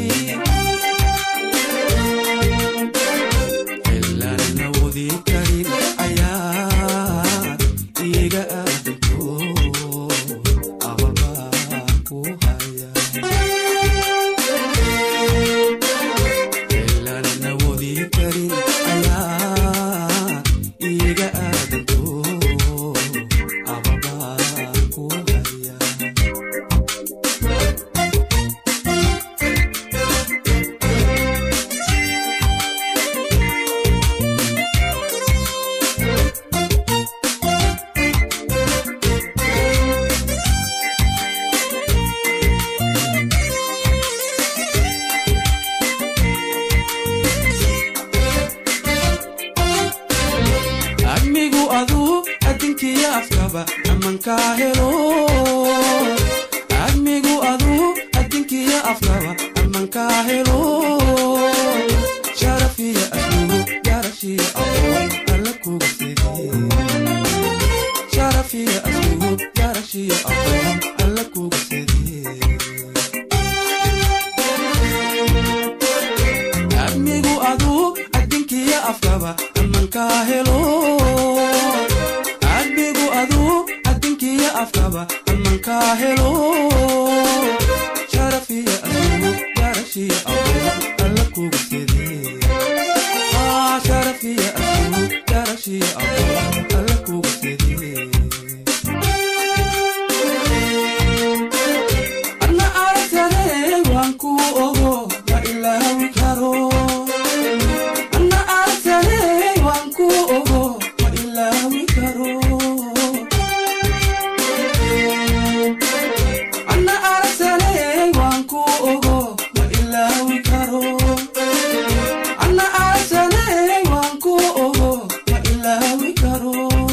ilaana wadi karin ayaa iga aadanto ababa ku haya ilaana wadi karin ayaa iga aadanto ababa ku haya admigu aduu adinkiya afkaba amankaa helo admigu aduu adinkiya afkaba amankaa helo sharafiya aslugu garashiya aqoon alla kuga sidi sharafiya aslugu garashiya aqoon alla kuga sidi admigu aduu adinkiya afkaba amankaa helo admigu aduu adinkiya afkaba amankaa helo sharafiya aslugu garashiya aqoon alla kuga sidi sharafiya aslugu garashiya aqoon alla kuga sidi anna aragtane waan ku ogo ma ilaawi karo anna aragtane waan ku ogo ma ilaawi karo anna aragtane waan ku ogo ma ilaawi karo anna aragtane waan ku ogo ma ilaawi karo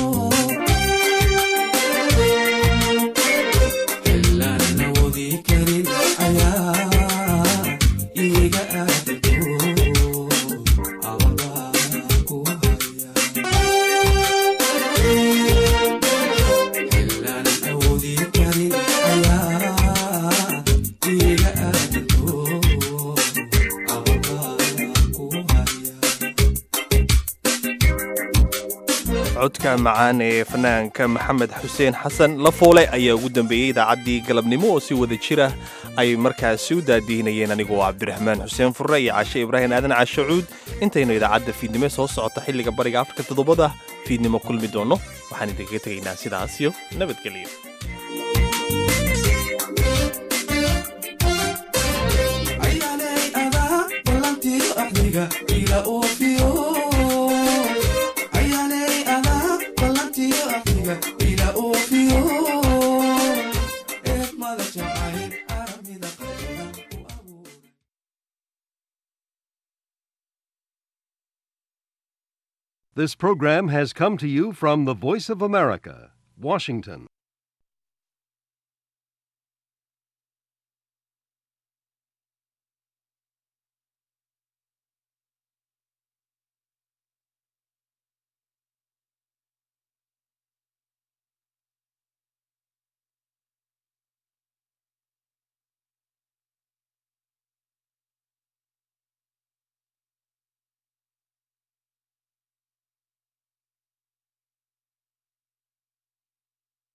ilaana wadi karin ayaa iga aadanto ababa ku haya ilaana wadi karin ayaa iga aadanto ababa ku haya codka macaan ee fanaanka maxamed xuseen xasan lafoole ayaa ugu dambeeyey idaacaddii galabnimo oo si wada jira ay markaasi u daadiinayeen anigoo cabdiraxmaan xuseen furre iyo caashe ibraahim aadan caashe cuud intaynu idaacadda fiidnimo soo socota xilliga bariga afrika toddobada fiidnimo kulmi doonno waxaan idinkaga tegaynaa sidaas iyo nabadgelyo ayaanay adaa ballantiyo axdiga ila oofiyo ayaanay adaa ballantiyo axdiga ila oofiyo eegmada jacayl arabida qalbiga u abuur This program has come to you from the Voice of America, Washington.